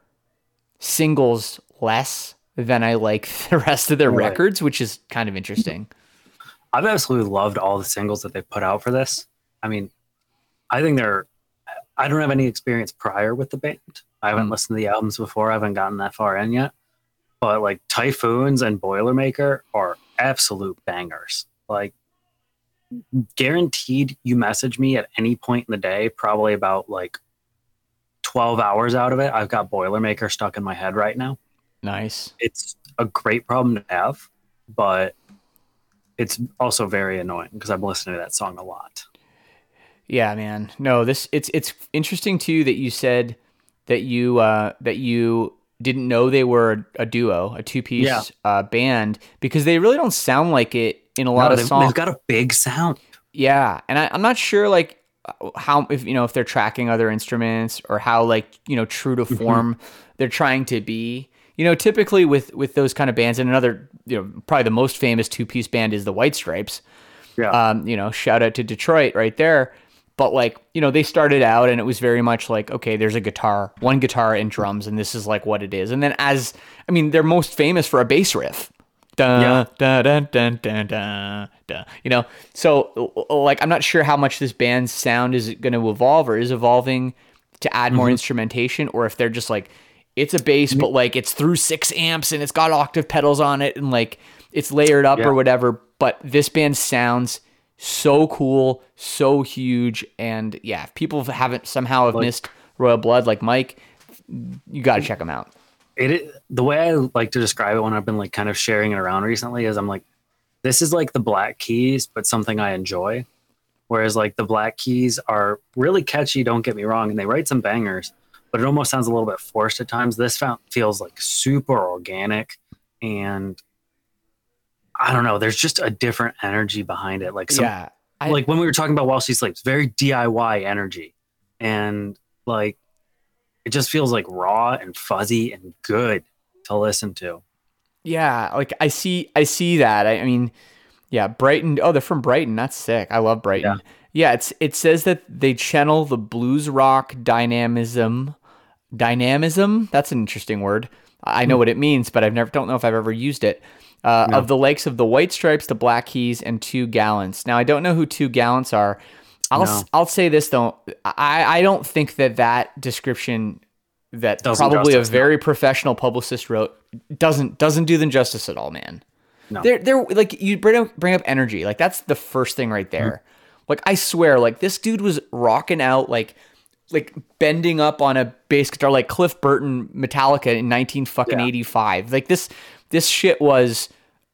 singles less than I like the rest of their right. records, which is kind of interesting. I've absolutely loved all the singles that they've put out for this. I mean, I think they're, I don't have any experience prior with the band. I haven't Mm. listened to the albums before. I haven't gotten that far in yet. But like Typhoons and Boilermaker are absolute bangers. Like guaranteed you message me at any point in the day, probably about like twelve hours out of it, I've got Boilermaker stuck in my head right now. Nice. It's a great problem to have, but it's also very annoying because I'm listening to that song a lot. Yeah, man. No, this it's it's interesting too that you said that you uh, that you didn't know they were a duo, a two piece Yeah. uh, band, because they really don't sound like it in a lot No, of they've, songs. they've got a big sound. Yeah, and I, I'm not sure like how if you know if they're tracking other instruments or how like you know true to form they're trying to be. You know, typically with with those kind of bands, and another you know probably the most famous two piece band is the White Stripes. Yeah. Um, you know, shout out to Detroit right there. But like you know, they started out and it was very much like okay, there's a guitar, one guitar and drums, and this is like what it is. And then as I mean, they're most famous for a bass riff. Dun, Yeah. dun, dun, dun, dun, dun, dun. You know, so like I'm not sure how much this band's sound is going to evolve or is evolving to add more instrumentation, or if they're just like it's a bass, but like it's through six amps and it's got octave pedals on it and like it's layered up Yeah. or whatever. But this band sounds so cool, so huge, and yeah, if people haven't somehow have Like- missed Royal Blood like Mike, you got to check them out. It is, the way I like to describe it when I've been like kind of sharing it around recently is I'm like, this is like the Black Keys, but something I enjoy. Whereas like the Black Keys are really catchy, don't get me wrong, and they write some bangers, but it almost sounds a little bit forced at times. This found, feels like super organic, and I don't know, there's just a different energy behind it. Like some, yeah, I, like when we were talking about While She Sleeps, very D I Y energy, and like it just feels like raw and fuzzy and good to listen to. yeah, like I see, I see that. I, I mean, yeah, Brighton. Oh, they're from Brighton. That's sick. I love Brighton. Yeah, it's it says that they channel the blues rock dynamism. Dynamism. That's an interesting word. I know what it means, but I've never don't know if I've ever used it. Uh, No. Of the likes of the White Stripes, the Black Keys, and Two Gallants. Now I don't know who Two Gallants are. I'll No. s- I'll say this though. I I don't think that that description that Doesn't probably justice, a no. very professional publicist wrote doesn't doesn't do them justice at all, man. No. They're they're like you bring up bring up energy. Like that's the first thing right there. Like I swear, like this dude was rocking out like like bending up on a bass guitar like Cliff Burton Metallica in nineteen fucking Yeah. eighty-five. Like this this shit was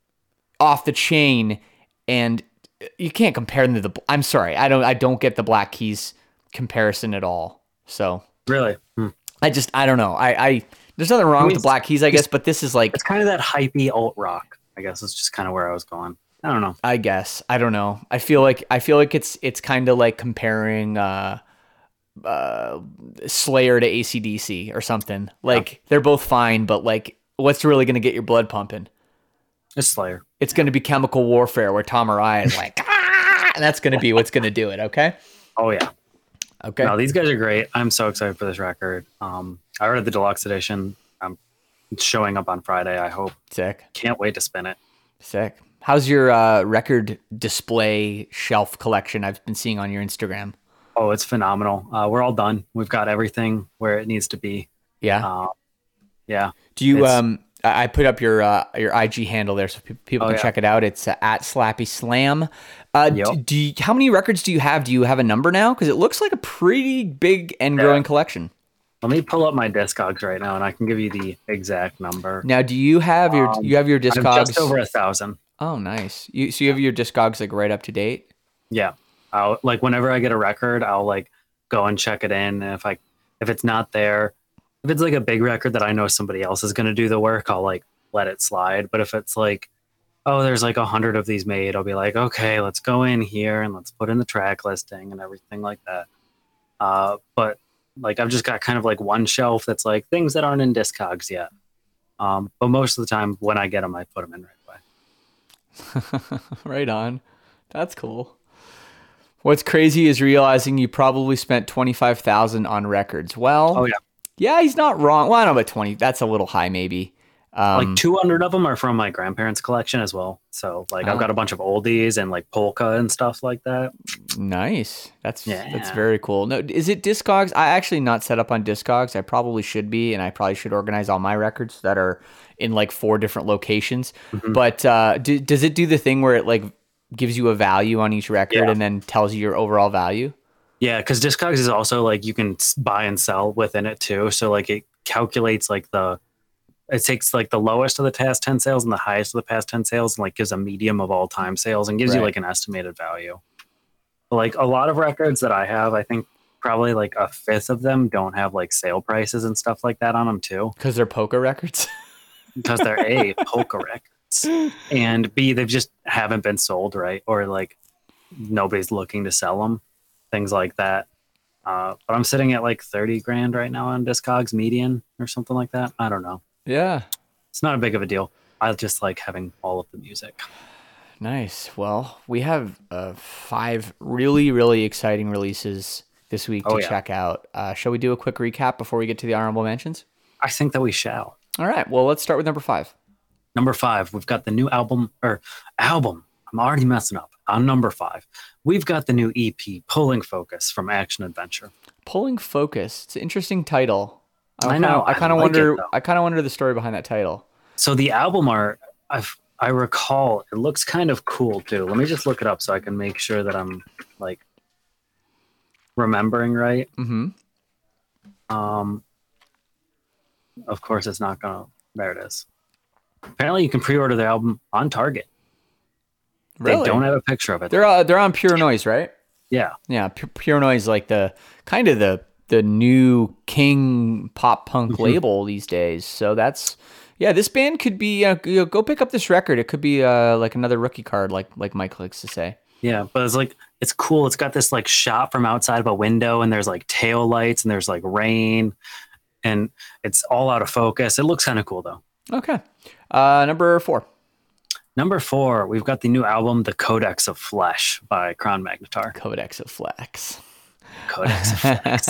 off the chain, and you can't compare them to the I'm sorry. I don't I don't get the Black Keys comparison at all. So Really? Hmm. I just I don't know. I I there's nothing wrong I mean, with the Black Keys, I guess, but this is like It's kind of that hypey alt rock. I guess it's just kind of where I was going. I don't know. I guess. I don't know. I feel like I feel like it's it's kind of like comparing uh uh Slayer to A C D C or something. Like they're both fine, but like what's really going to get your blood pumping? It's Slayer. It's going to be Chemical Warfare where Tom Araya is like ah! And that's going to be what's going to do it, okay? Oh yeah. Okay. No, these guys are great. I'm so excited for this record. Um, I read the deluxe edition. Um, it's showing up on Friday. I hope. Sick. Can't wait to spin it. Sick. How's your uh record display shelf collection I've been seeing on your Instagram? Oh, it's phenomenal. Uh, we're all done. We've got everything where it needs to be. Yeah. Uh, yeah. Do you It's- um? I I put up your uh, your I G handle there so pe- people Oh, can yeah. check it out. It's uh, at Slappy Slam. Uh, d- Yep. do you, how many records do you have? Do you have a number now? Because it looks like a pretty big and growing collection. Let me pull up my Discogs right now, and I can give you the exact number. Now, do you have your Um, you have your I'm Discogs? just over a thousand. Oh, nice. You so you have your Discogs like right up to date. Yeah. I'll, like whenever I get a record, I'll like go and check it in. And if I if it's not there, if it's like a big record that I know somebody else is going to do the work, I'll like let it slide. But if it's like, oh, there's like a hundred of these made, I'll be like, okay, let's go in here and let's put in the track listing and everything like that. Uh, but like I've just got kind of like one shelf that's like things that aren't in Discogs yet. Um, but most of the time when I get them, I put them in right away. Right on. That's cool. What's crazy is realizing you probably spent twenty-five thousand on records. Well, Oh yeah. yeah, he's not wrong. Well, I don't know about twenty. That's a little high, maybe. Um, like two hundred of them are from my grandparents' collection as well. So like Oh. I've got a bunch of oldies and like polka and stuff like that. Nice. That's that's Yeah. very cool. No, is it Discogs? I actually not set up on Discogs. I probably should be, and I probably should organize all my records that are in like four different locations. Mhm. But uh, do, does it do the thing where it like gives you a value on each record Yeah. and then tells you your overall value? Yeah, because Discogs is also like you can s- buy and sell within it too. So like it calculates like the it takes like the lowest of the past ten sales and the highest of the past ten sales and like gives a medium of all time sales and gives you Right. like an estimated value. Like a lot of records that I have, I think probably like a fifth of them don't have like sale prices and stuff like that on them too. Because they're polka records. Because they're A, polka records, and B, they just haven't been sold, right? Or like nobody's looking to sell them, things like that. Uh, but I'm sitting at like thirty grand right now on Discogs median or something like that. I don't know. Yeah. It's not a big of a deal. I just like having all of the music. Nice. Well, we have uh, five really, really exciting releases this week to Oh, yeah. check out. Uh, shall we do a quick recap before we get to the honorable mentions? I think that we shall. All right. Well, let's start with number five. Number five, we've got the new album or album. I'm already messing up. On number five, we've got the new E P, Pulling Focus from Action Adventure. Pulling Focus. It's an interesting title. I kinda- know, I I kind of like it, wonder. though. I kind of wonder the story behind that title. So the album art, I've, I recall, it looks kind of cool too. Let me just look it up so I can make sure that I'm like remembering right. Mm-hmm. Um, of course, it's not gonna. There it is. Apparently, you can pre-order the album on Target. Really? They don't have a picture of it. They're uh, they're on Pure Noise, right? yeah, Yeah, Pu- Pure Noise, like the kind of the the new king pop punk Mm-hmm. label these days. So that's yeah. This band could be uh, you know, go pick up this record. It could be uh, like another rookie card, like like Mike likes to say. yeah, but it's like it's cool. It's got this like shot from outside of a window, and there's like tail lights, and there's like rain, and it's all out of focus. It looks kind of cool though. Okay, uh, number four. Number four, we've got the new album, The Codex of Flesh by Crown Magnetar. Codex of Flex. Codex of Flesh.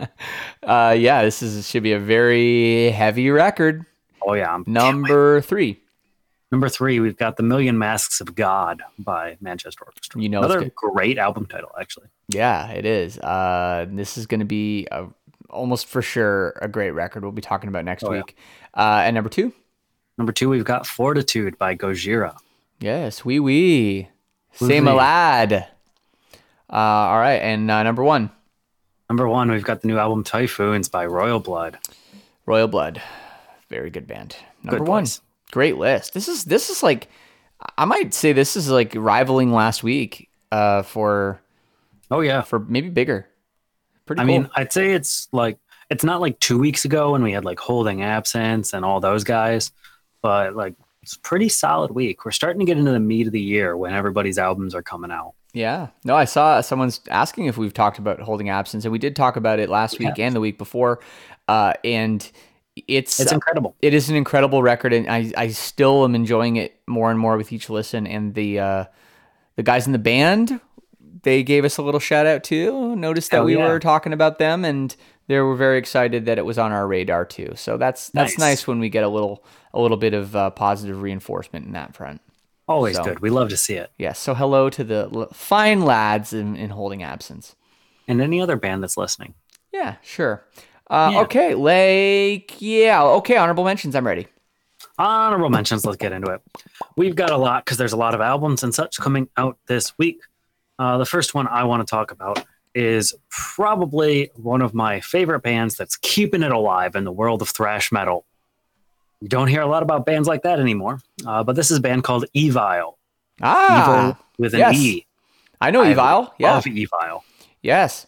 uh, yeah, this is should be a very heavy record. Oh yeah. I'm- Number three. Number three, we've got The Million Masks of God by Manchester Orchestra. You know it's Another good. great album title, actually. Yeah, it is. Uh, this is going to be a, almost for sure a great record. We'll be talking about next Oh, yeah. week. Uh, and number two. Number two, we've got Fortitude by Gojira. Yes, wee wee. Wee Same a wee. lad. Uh, all right, and uh, number one, Number one, we've got the new album Typhoons by Royal Blood. Royal Blood. Very good band. Number Good one, place. great list. This is this is like, I might say this is like rivaling last week. Uh, for Oh yeah. for maybe bigger. Pretty I cool. mean, I'd say it's like it's not like two weeks ago when we had like Holding Absence and all those guys, but like it's a pretty solid week. We're starting to get into the meat of the year when everybody's albums are coming out. Yeah. No, I saw someone's asking if we've talked about Holding Absence, and we did talk about it last week Yeah. and the week before. Uh, and it's It's incredible. it is an incredible record, and I, I still am enjoying it more and more with each listen. And the uh, the guys in the band, they gave us a little shout out too. Noticed that Hell we yeah. were talking about them, and they were very excited that it was on our radar too. So that's that's nice, Nice. when we get a little a little bit of uh, positive reinforcement in that front. Always So- good. We love to see it. Yes. So hello to the l- fine lads in, in Holding Absence. And any other band that's listening. Yeah, sure. Uh, Yeah. Okay, like, yeah, okay, honorable mentions. I'm ready. Honorable mentions. Let's get into it. We've got a lot because there's a lot of albums and such coming out this week. Uh, the first one I want to talk about is probably one of my favorite bands that's keeping it alive in the world of thrash metal. You don't hear a lot about bands like that anymore, uh, but this is a band called Evile. Ah, Evil with an yes. E. I know I Evile. Yeah. Love Evile. Yes.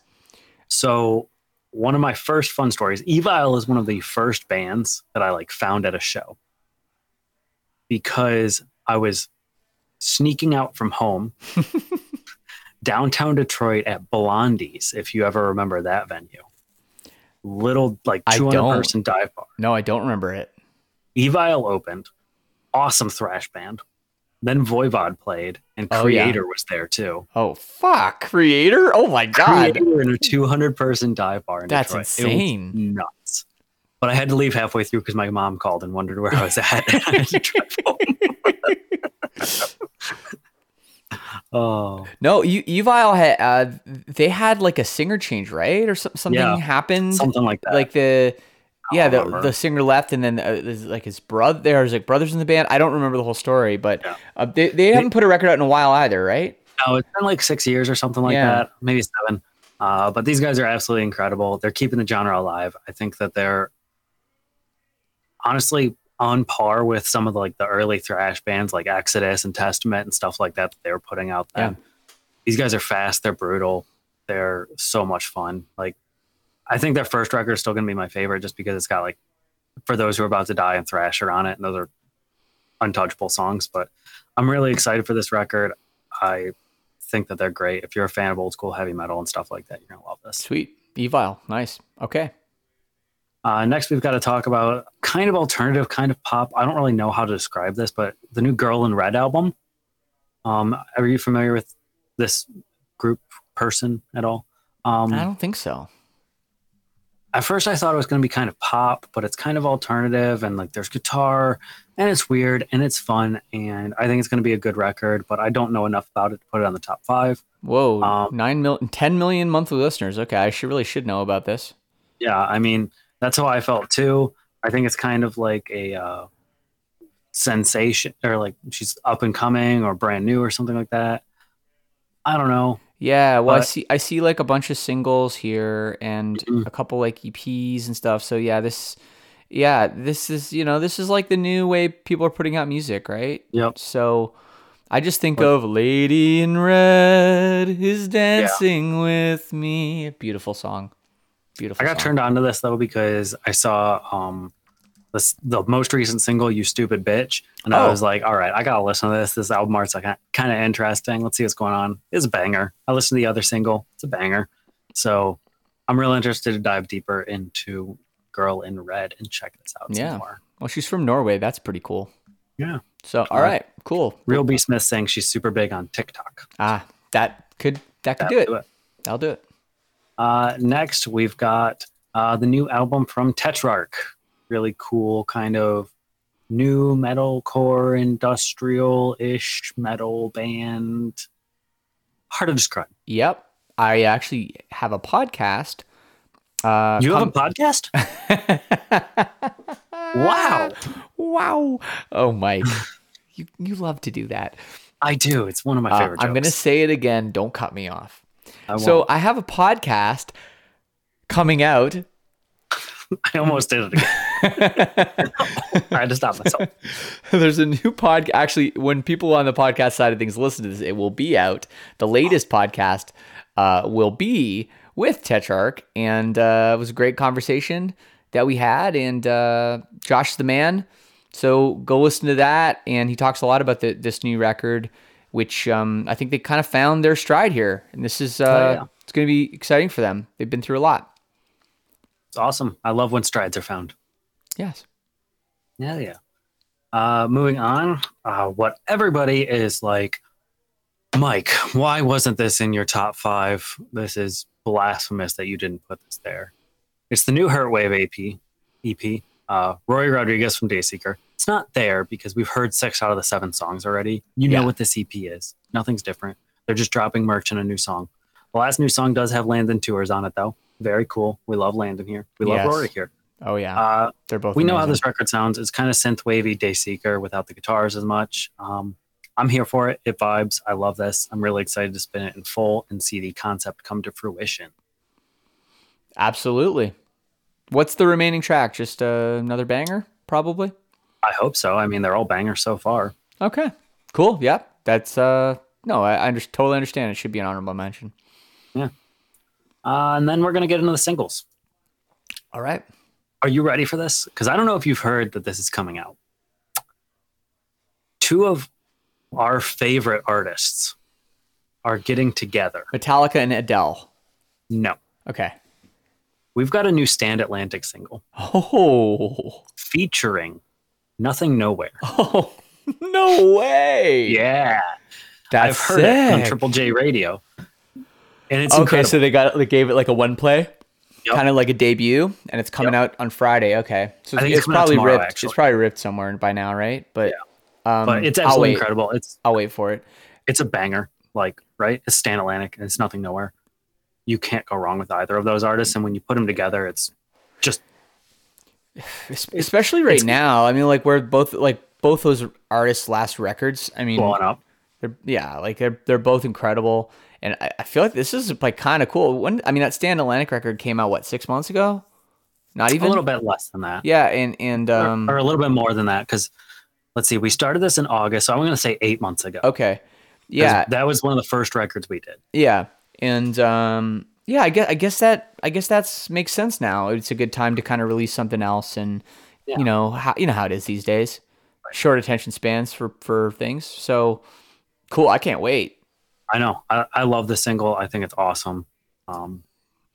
So one of my first fun stories, Evile is one of the first bands that I like found at a show because I was sneaking out from home downtown Detroit at Blondie's, if you ever remember that venue. Little like I two hundred don't. person dive bar. No, I don't remember it. Evile opened, awesome thrash band. Then Voivod played, and Oh, yeah. Creator was there too. Oh, fuck. Creator? Oh, my God. Creator in a two hundred person dive bar in That's Detroit. It was insane. nuts. but I had to leave halfway through because my mom called and wondered where I was at. And I had to drive home. Oh no, you, Evil had uh, they had like a singer change, right, or so, something Yeah, happened, something like that. Like the yeah, the remember. the singer left, and then uh, there's like his brother. There's like brothers in the band. I don't remember the whole story, but Yeah. uh, they they haven't put a record out in a while either, right? No, it's been like six years or something like Yeah. that, maybe seven. Uh, but these guys are absolutely incredible. They're keeping the genre alive. I think that they're honestly on par with some of the, like the early thrash bands like Exodus and Testament and stuff like that that they were putting out then. Yeah. These guys are fast. They're brutal. They're so much fun. Like, I think their first record is still going to be my favorite just because it's got like For Those Who Are About to Die and Thrasher on it. And those are untouchable songs. But I'm really excited for this record. I think that they're great. If you're a fan of old school heavy metal and stuff like that, you're going to love this. Sweet. Evil. Nice. Okay. Uh, next, we've got to talk about kind of alternative, kind of pop. I don't really know how to describe this, but the new Girl in Red album. Um, are you familiar with this group person at all? Um, I don't think so. At first, I thought it was going to be kind of pop, but it's kind of alternative, and like there's guitar, and it's weird, and it's fun, and I think it's going to be a good record. But I don't know enough about it to put it on the top five. Whoa, Um, nine mil, ten million monthly listeners. Okay, I should really should know about this. Yeah, I mean, that's how I felt too. I think it's kind of like a uh, sensation, or like she's up and coming or brand new or something like that. I don't know. Yeah, well, I But- see. I see like a bunch of singles here and Mhm. a couple like E Ps and stuff. So yeah, this, yeah, this is you know this is like the new way people are putting out music, right? Yep. So I just think What- of "Lady in Red is dancing with me." Beautiful song. Beautiful. I got song. turned on to this though because I saw um this the most recent single, "You Stupid Bitch," and I Oh. was like, all right, I gotta listen to this. This album art's like kind of interesting. Let's see what's going on. It's a banger. I listened to the other single. It's a banger. So I'm real interested to dive deeper into Girl in Red and check this out Yeah. some more. Well, she's from Norway. That's pretty cool. Yeah. So all right, cool. Real B Smith saying she's super big on TikTok. Ah, that could that could That'll do it. I'll do it. Uh, next, we've got uh, the new album from Tetrarch. Really cool, kind of new metalcore, industrial-ish metal band. Hard to describe. Yep. I actually have a podcast. Uh, You have a com- podcast? Wow. Wow. Oh, Mike, you you love to do that. I do. It's one of my Uh, favorite I'm going to jokes. say it again. Don't cut me off. I So won't. I have a podcast coming out. I almost did it again. I had to stop myself. There's a new podcast. Actually, when people on the podcast side of things listen to this, it will be out. The latest podcast uh, will be with Tetrarch, and uh, it was a great conversation that we had. And uh, Josh the man. So go listen to that, and he talks a lot about the, this new record, which um, I think they kind of found their stride here, and this is uh, Oh, yeah. it's going to be exciting for them. They've been through a lot. It's awesome. I love when strides are found. Yes. Yeah, yeah. Uh, moving on, uh, what everybody is like, Mike, why wasn't this in your top five? This is blasphemous that you didn't put this there. It's the new Hurtwave A P, E P, uh, Roy Rodriguez from Dayseeker. It's not there because we've heard six out of the seven songs already. You know Yeah. what this E P is. Nothing's different. They're just dropping merch and a new song. The last new song does have Landon Tours on it, though. Very cool. We love Landon here. We love Yes. Rory here. Oh, yeah. Uh, They're both we know how amazing. this record sounds. It's kind of synth wavy Dayseeker without the guitars as much. Um, I'm here for it. It vibes. I love this. I'm really excited to spin it in full and see the concept come to fruition. Absolutely. What's the remaining track? Just uh, another banger, probably? I hope so. I mean, they're all bangers so far. Okay. Cool. Yeah. That's, uh, no, I, I under- totally understand. It should be an honorable mention. Yeah. Uh, and then we're going to get into the singles. All right. Are you ready for this? Because I don't know if you've heard that this is coming out. Two of our favorite artists are getting together. Metallica and Adele. No. Okay. We've got a new Stand Atlantic single Oh. featuring Nothing Nowhere. Oh, no way. Yeah. That's I've heard it on sick. Triple J Radio. And it's Okay, incredible. so they got they gave it like a one play. Yep. kind of like a debut, and it's coming Yep. out on Friday. Okay, so I it's, think it's it's coming out probably tomorrow, ripped. actually. It's probably ripped somewhere by now, right? But um, But it's I'll absolutely wait. incredible. It's I'll wait for it. it's a banger. Like, right? It's Stan Atlantic and it's Nothing Nowhere. You can't go wrong with either of those artists. And when you put them together, it's just Es- Especially right it's- now. I mean, like we're both like both those artists' last records. I mean, blowing up. they're, yeah, like they're they're both incredible, and I, I feel like this is like kind of cool. When I mean, that Stan Atlantic record came out what six months ago? Not even A little bit less than that. Yeah, and and Or- um, or, a little bit more than that. Because let's see, we started this in August. So I'm going to say eight months ago. okay, 'Cause yeah, That was one of the first records we did. yeah, and um, yeah. I guess I guess that I guess that's makes sense now. It's a good time to kind of release something else, and Yeah. you know how you know how it is these days. Short attention spans for for things. So cool. I can't wait. I know. I, I love the single. I think it's awesome. Um,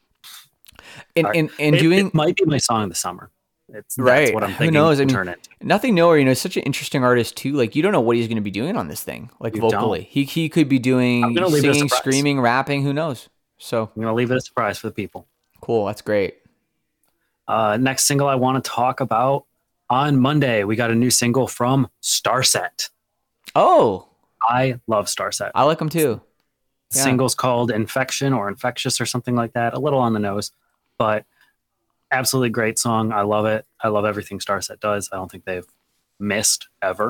And I- and, and it, doing it might be my song of the summer. It's that's right. what I'm Who thinking. knows? I to mean, turn into. Nothing Nowhere, you know, is such an interesting artist too. Like you don't know what he's going to be doing on this thing, like You vocally. don't. He he could be doing I'm gonna leave it a singing, surprise. screaming, rapping. Who knows? So I'm going to leave it a surprise for the people. cool. That's great. Uh, next single I want to talk about on Monday, we got a new single from Starset. Oh, I love Starset. I like him too. The yeah. Single's called Infection or Infectious or something like that. A little on the nose, but absolutely great song. I love it. I love everything Starset does. I don't think they've missed ever.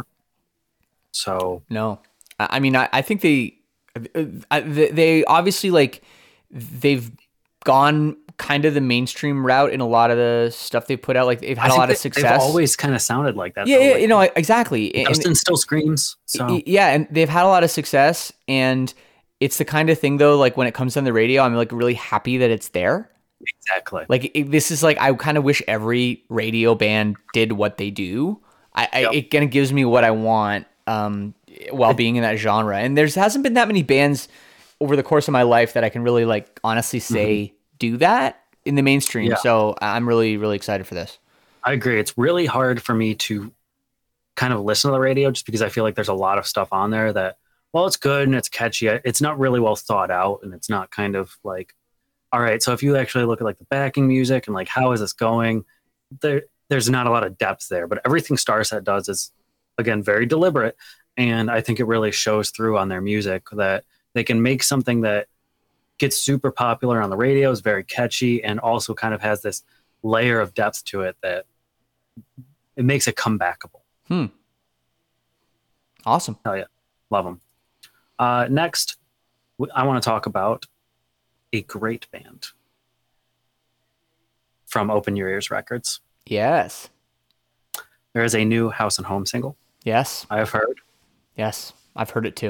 So No, I, I mean, I, I think they, I, they they obviously like they've gone kind of the mainstream route in a lot of the stuff they put out. Like they've I had a think lot of they- success. They've always kind of sounded like that. yeah, though. yeah, Like, you know, exactly. And- Dustin still screams. So Y- yeah, and they've had a lot of success, and it's the kind of thing though, like when it comes on the radio, I'm like really happy that it's there. exactly. Like it, this is like I kind of wish every radio band did what they do. I, I Yep. it kind of gives me what I want um, while being in that genre. And there's hasn't been that many bands over the course of my life that I can really like honestly say do that in the mainstream. Mm-hmm. Yeah. So I'm really really excited for this. I agree. It's really hard for me to kind of listen to the radio just because I feel like there's a lot of stuff on there that, well, it's good and it's catchy. It's not really well thought out, and it's not kind of like, all right, so if you actually look at like the backing music and like how is this going, there there's not a lot of depth there. But everything Starset does is, again, very deliberate, and I think it really shows through on their music that they can make something that gets super popular on the radio, is very catchy, and also kind of has this layer of depth to it that it makes it comebackable. Hmm. Awesome. Hell yeah. Love them. Uh, next, w- I want to talk about a great band from Open Your Ears Records. Yes. There is a new House and Home single, Yes. I have heard. Yes. I've heard it too.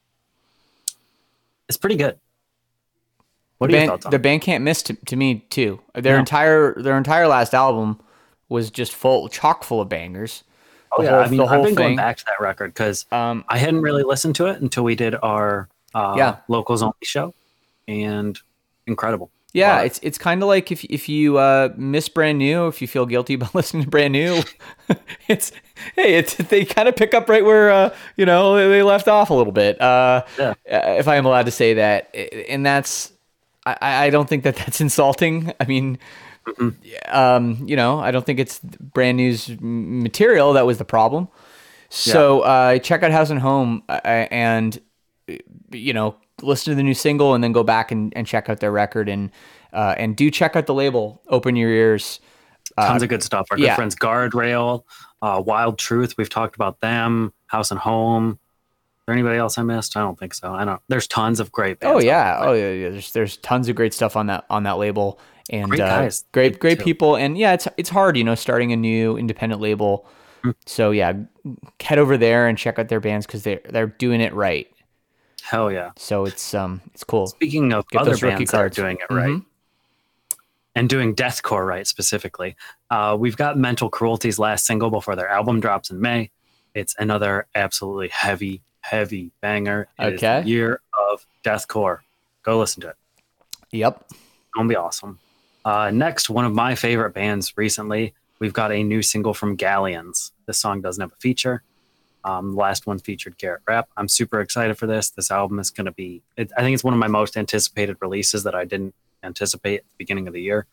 It's pretty good. What the are your band, thoughts on the it? band can't miss to, to me too. Their Yeah. entire their entire last album was just full chock full of bangers. Oh, The yeah. whole- I mean, the I've whole been going thing. back to that record because Um, I hadn't really listened to it until we did our uh, Yeah. locals only show, and incredible. yeah, Love it. it's it's kind of like if if you uh, miss Brand New, if you feel guilty about listening to Brand New, it's hey, it's they kind of pick up right where uh, you know they left off a little bit. Uh, Yeah. uh, if I am allowed to say that, and that's I, I don't think that that's insulting. I mean. Um, you know, I don't think it's Brand New's m- material that was the problem. So uh, check out House and Home uh, and uh, you know listen to the new single and then go back and, and check out their record and uh, and do check out the label. Open your ears. Tons of good stuff. Our yeah. good friends Guardrail, uh, Wild Truth. We've talked about them. House and Home. Is there anybody else I missed? I don't think so. I don't. There's tons of great bands. Oh out yeah, there. oh yeah, yeah. There's there's tons of great stuff on that on that label and Great uh, guys. great great Too. people and yeah, it's it's hard, you know, starting a new independent label. So yeah, head over there and check out their bands because they're they're doing it right. Hell yeah. So it's um it's cool. Speaking of Get other those rookie bands that are cards. doing it right Mhm. and doing deathcore right specifically, uh, we've got Mental Cruelty's last single before their album drops in May. It's another absolutely heavy, heavy banger. It is the Okay. year of deathcore. Go listen to it. Yep. It's gonna be awesome. Uh, next, one of my favorite bands recently, we've got a new single from Galleons. This song doesn't have a feature. Um, the last one featured Garrett Rapp. I'm super excited for this. This album is going to be, it, I think it's one of my most anticipated releases that I didn't anticipate at the beginning of the year.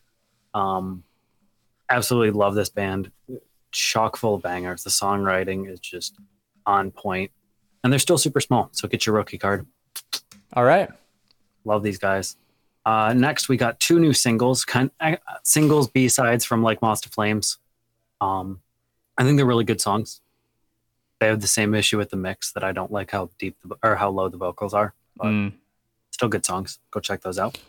Um, absolutely love this band. Chock full of bangers. The songwriting is just on point, and they're still super small. So get your rookie card. All right. Love these guys. Uh, next, we got two new singles, kind uh, singles B sides from Like Moss to Flames. Um, I think they're really good songs. They have the same issue with the mix that I don't like how deep the, or how low the vocals are, but Mm. still good songs. Go check those out.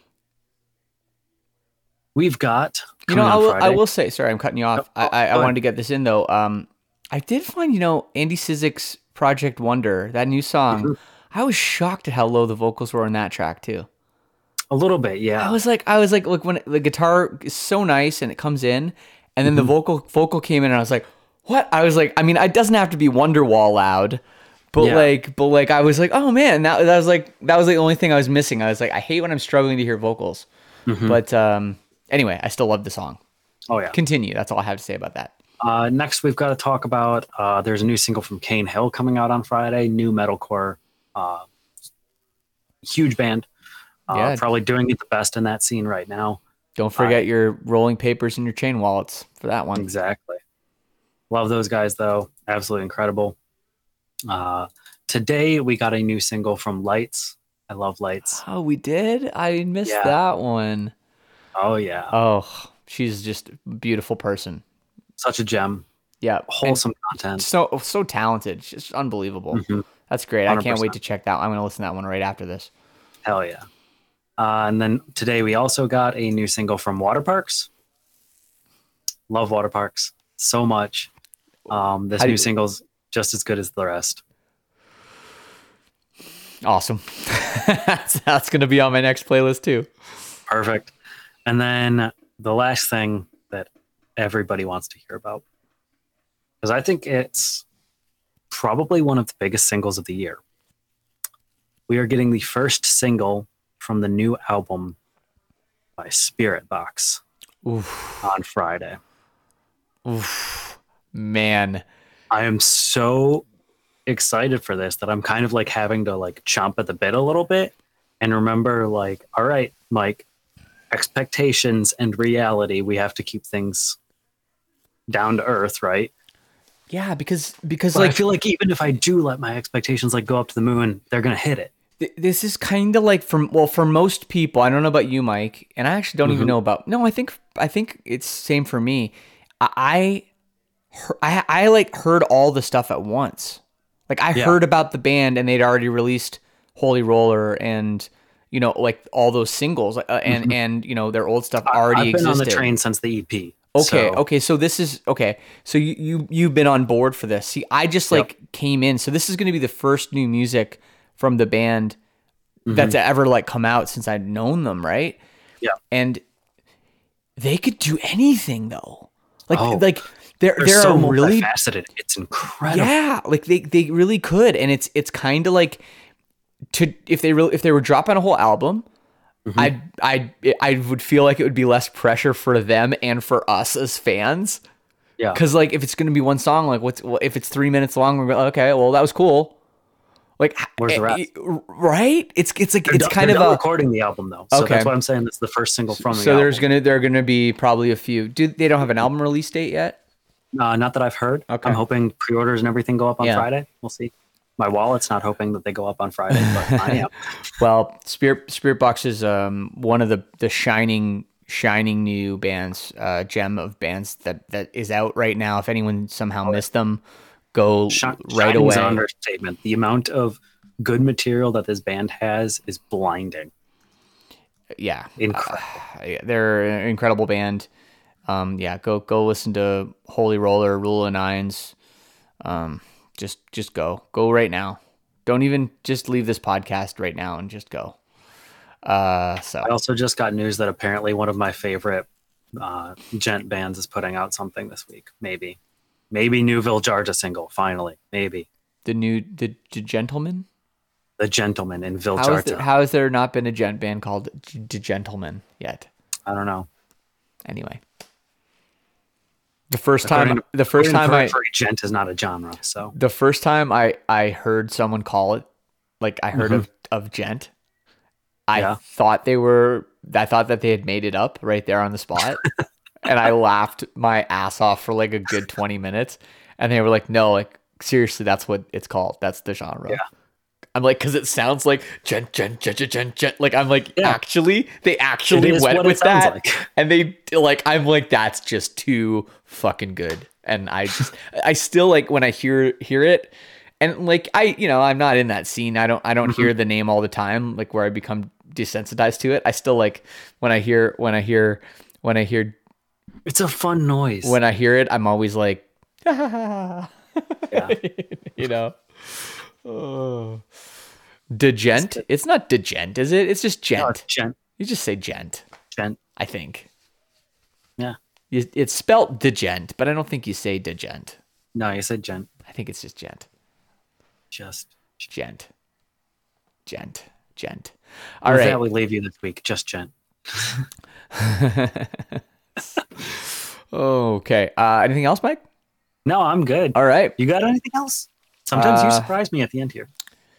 We've got You know, coming I on will, I Friday- will say, sorry, I'm cutting you off. Oh, I, I, I go wanted ahead. to get this in though. Um, I did find, you know, Andy Cizik's Project Wonder, that new song. Mhm. I was shocked at how low the vocals were on that track too. a little bit, yeah. I was like, I was like, look, when the guitar is so nice and it comes in, and then the vocal vocal came in, and I was like, what? I was like, I mean, it doesn't have to be Wonderwall loud, but Yeah. like, but like, I was like, oh man, that, that was like, that was the only thing I was missing. I was like, I hate when I'm struggling to hear vocals, but um, anyway, I still love the song. oh yeah. Continue. That's all I have to say about that. Uh, next, we've got to talk about. Uh, there's a new single from Cane Hill coming out on Friday. New metalcore, uh, huge band. Uh, Yeah. Probably doing it the best in that scene right now. Don't forget your rolling papers and your chain wallets for that one. Exactly. Love those guys though. Absolutely incredible. Uh, today we got a new single from Lights. I love Lights. Oh, we did? I missed Yeah. that one. Oh yeah, Oh, she's just a beautiful person. such a gem. Yeah. and Wholesome content. So so talented. Just unbelievable. Mhm. That's great. I can't wait one hundred percent. to check that. I'm going to listen to that one right after this. Hell yeah. Uh, and then today we also got a new single from Water Parks. Love Water Parks so much. Um, this How do new you- single's just as good as the rest. Awesome. that's that's going to be on my next playlist too. Perfect. And then the last thing that everybody wants to hear about, because I think it's probably one of the biggest singles of the year. We are getting the first single from the new album by Spirit Box Oof. on Friday. Oof. Man. I am so excited for this that I'm kind of like having to like chomp at the bit a little bit and remember like, all right, Mike, expectations and reality, we have to keep things down to earth, right? Yeah, because because But like I feel like even if I do let my expectations like go up to the moon, they're gonna hit it. th- this is kind of like from well for most people. I don't know about you, Mike, and I actually don't even Mhm. know about. No, I think I think it's same for me. I I I, I like heard all the stuff at once. Like I Yeah. heard about the band and they'd already released Holy Roller and you know like all those singles uh, and and you know their old stuff already I've been existed. on the train since the E P. Okay, so- okay. So this is okay. So you you you've been on board for this. See, I just like came in. So this is going to be the first new music from the band that's ever like come out since I've known them, right? Yeah. And they could do anything though. Like Oh, like they're They're they're so a really multifaceted. It's incredible. yeah, like they they really could, and it's it's kind of like to if they really if they were dropping a whole album, I I I would feel like it would be less pressure for them and for us as fans. Yeah. Because like if it's gonna be one song, like what's well, if it's three minutes long, we're like, okay, well that was cool. Like Where's the eh, rest? eh, right? It's it's like They're it's done- kind they're of done a recording the album though. So Okay. that's why I'm saying this is the first single from the so there's album. gonna there are gonna be probably a few. Do they don't have an album release date yet? Uh, not that I've heard. Okay. I'm hoping pre-orders and everything go up on Yeah. Friday. We'll see. My wallet's not hoping that they go up on Friday, but I am. Well, Spirit Spirit Box is um one of the the shining shining new bands, uh gem of bands that that is out right now. If anyone somehow missed them, go Sh- right shining's away. an understatement. The amount of good material that this band has is blinding. Yeah, Incredible. yeah, they're an incredible band. Um, yeah, go go listen to Holy Roller, Rule of Nines. Um, just just go go right now. Don't even just leave this podcast right now and just go. Uh, so I also just got news that apparently one of my favorite uh, gent bands is putting out something this week. Maybe, maybe Newville Georgia single. Finally, maybe the new the, the Gentleman. the Gentleman in Ville How, is there, Georgia. how has there not been a gent band called G- G- Gentleman yet? I don't know. Anyway, the first time According to- the first according time to I Periphery, gent is not a genre. So the first time I I heard someone call it, like I heard Mhm. of of gent, I Yeah. thought they were I thought that they had made it up right there on the spot. and I laughed my ass off for like a good twenty minutes. And they were like, no, like seriously, that's what it's called. That's the genre. Yeah. I'm like, because it sounds like gent, gent, gent, gent, gent, gent. Like, I'm like, Yeah. actually, they actually It is went what it with sounds that. like. And they, like, I'm like, that's just too fucking good. And I just, I still like when I hear hear it, and like, I, you know, I'm not in that scene. I don't, I don't Mm-hmm. hear the name all the time, like where I become desensitized to it. I still like when I hear, when I hear, when I hear, It's a fun noise. when I hear it, I'm always like, yeah. you know. Oh. Degent? It's not degent, is it? It's just gent. No, it's gent. You just say gent, Gent. I think. Yeah. You- It's spelt degent, but I don't think you say degent. No, you said gent. I think it's just gent. Just. Gent. Gent. Gent. All All right. right. That we leave you this week. Just gent. Okay. Uh, anything else, Mike? No, I'm good. All right. You got anything else? Sometimes you Uh, surprise me at the end here.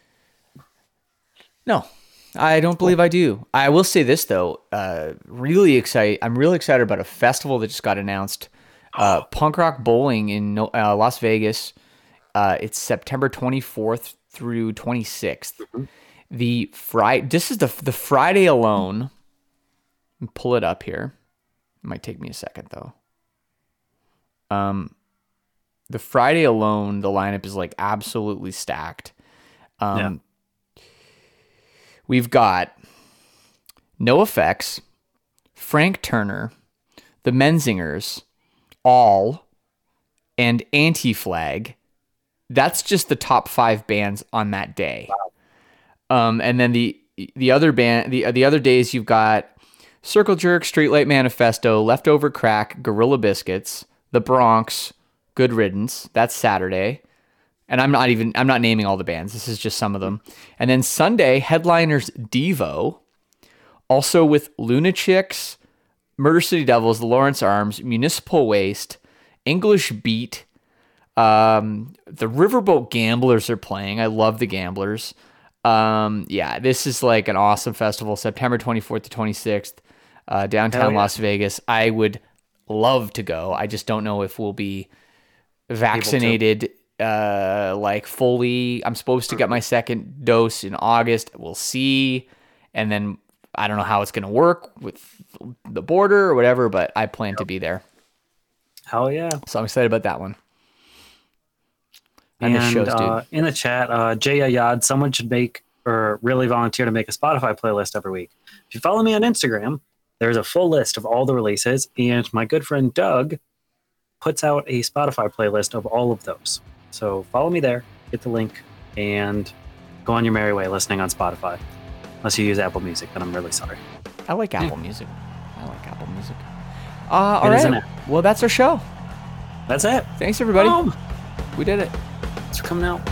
No, I don't believe I do. I will say this though, uh, really excited. I'm really excited about a festival that just got announced. Uh, Punk Rock Bowling in No- uh, Las Vegas. Uh, it's September twenty-fourth through twenty-sixth. The Friday. This is the the Friday alone. Let me pull it up here. It might take me a second though. Um, the Friday alone, the lineup is like absolutely stacked. Um. Yeah. We've got NoFX, Frank Turner, the Menzingers, All, and Anti-Flag. That's just the top five bands on that day. Um, and then the the other band, the the other days, you've got Circle Jerk, Straight Light Manifesto, Leftover Crack, Gorilla Biscuits, The Bronx, Good Riddance. That's Saturday. And I'm not even, I'm not naming all the bands. This is just some of them. And then Sunday, headliners Devo, also with Lunachicks, Murder City Devils, the Lawrence Arms, Municipal Waste, English Beat, um, the Riverboat Gamblers are playing. I love the Gamblers. Um, yeah, this is like an awesome festival, September twenty-fourth to twenty-sixth, uh, downtown yeah. Las Vegas. I would love to go. I just don't know if we'll be vaccinated uh like fully. I'm supposed to get my second dose in August. We'll see. And then I don't know how it's going to work with the border or whatever, but I plan to be there. Hell yeah. So I'm excited about that one. I And miss shows, dude. uh, in the chat, uh, Jay Ayad, someone should make or really volunteer to make a Spotify playlist every week. If you follow me on Instagram, there's a full list of all the releases, and my good friend Doug puts out a Spotify playlist of all of those. So follow me there, get the link, and go on your merry way listening on Spotify. Unless you use Apple Music, then I'm really sorry. I like Apple Music. I like Apple Music. Uh, all It is right. an app. Well, that's our show. That's it. Thanks, everybody. Boom. We did it. Thanks for coming out.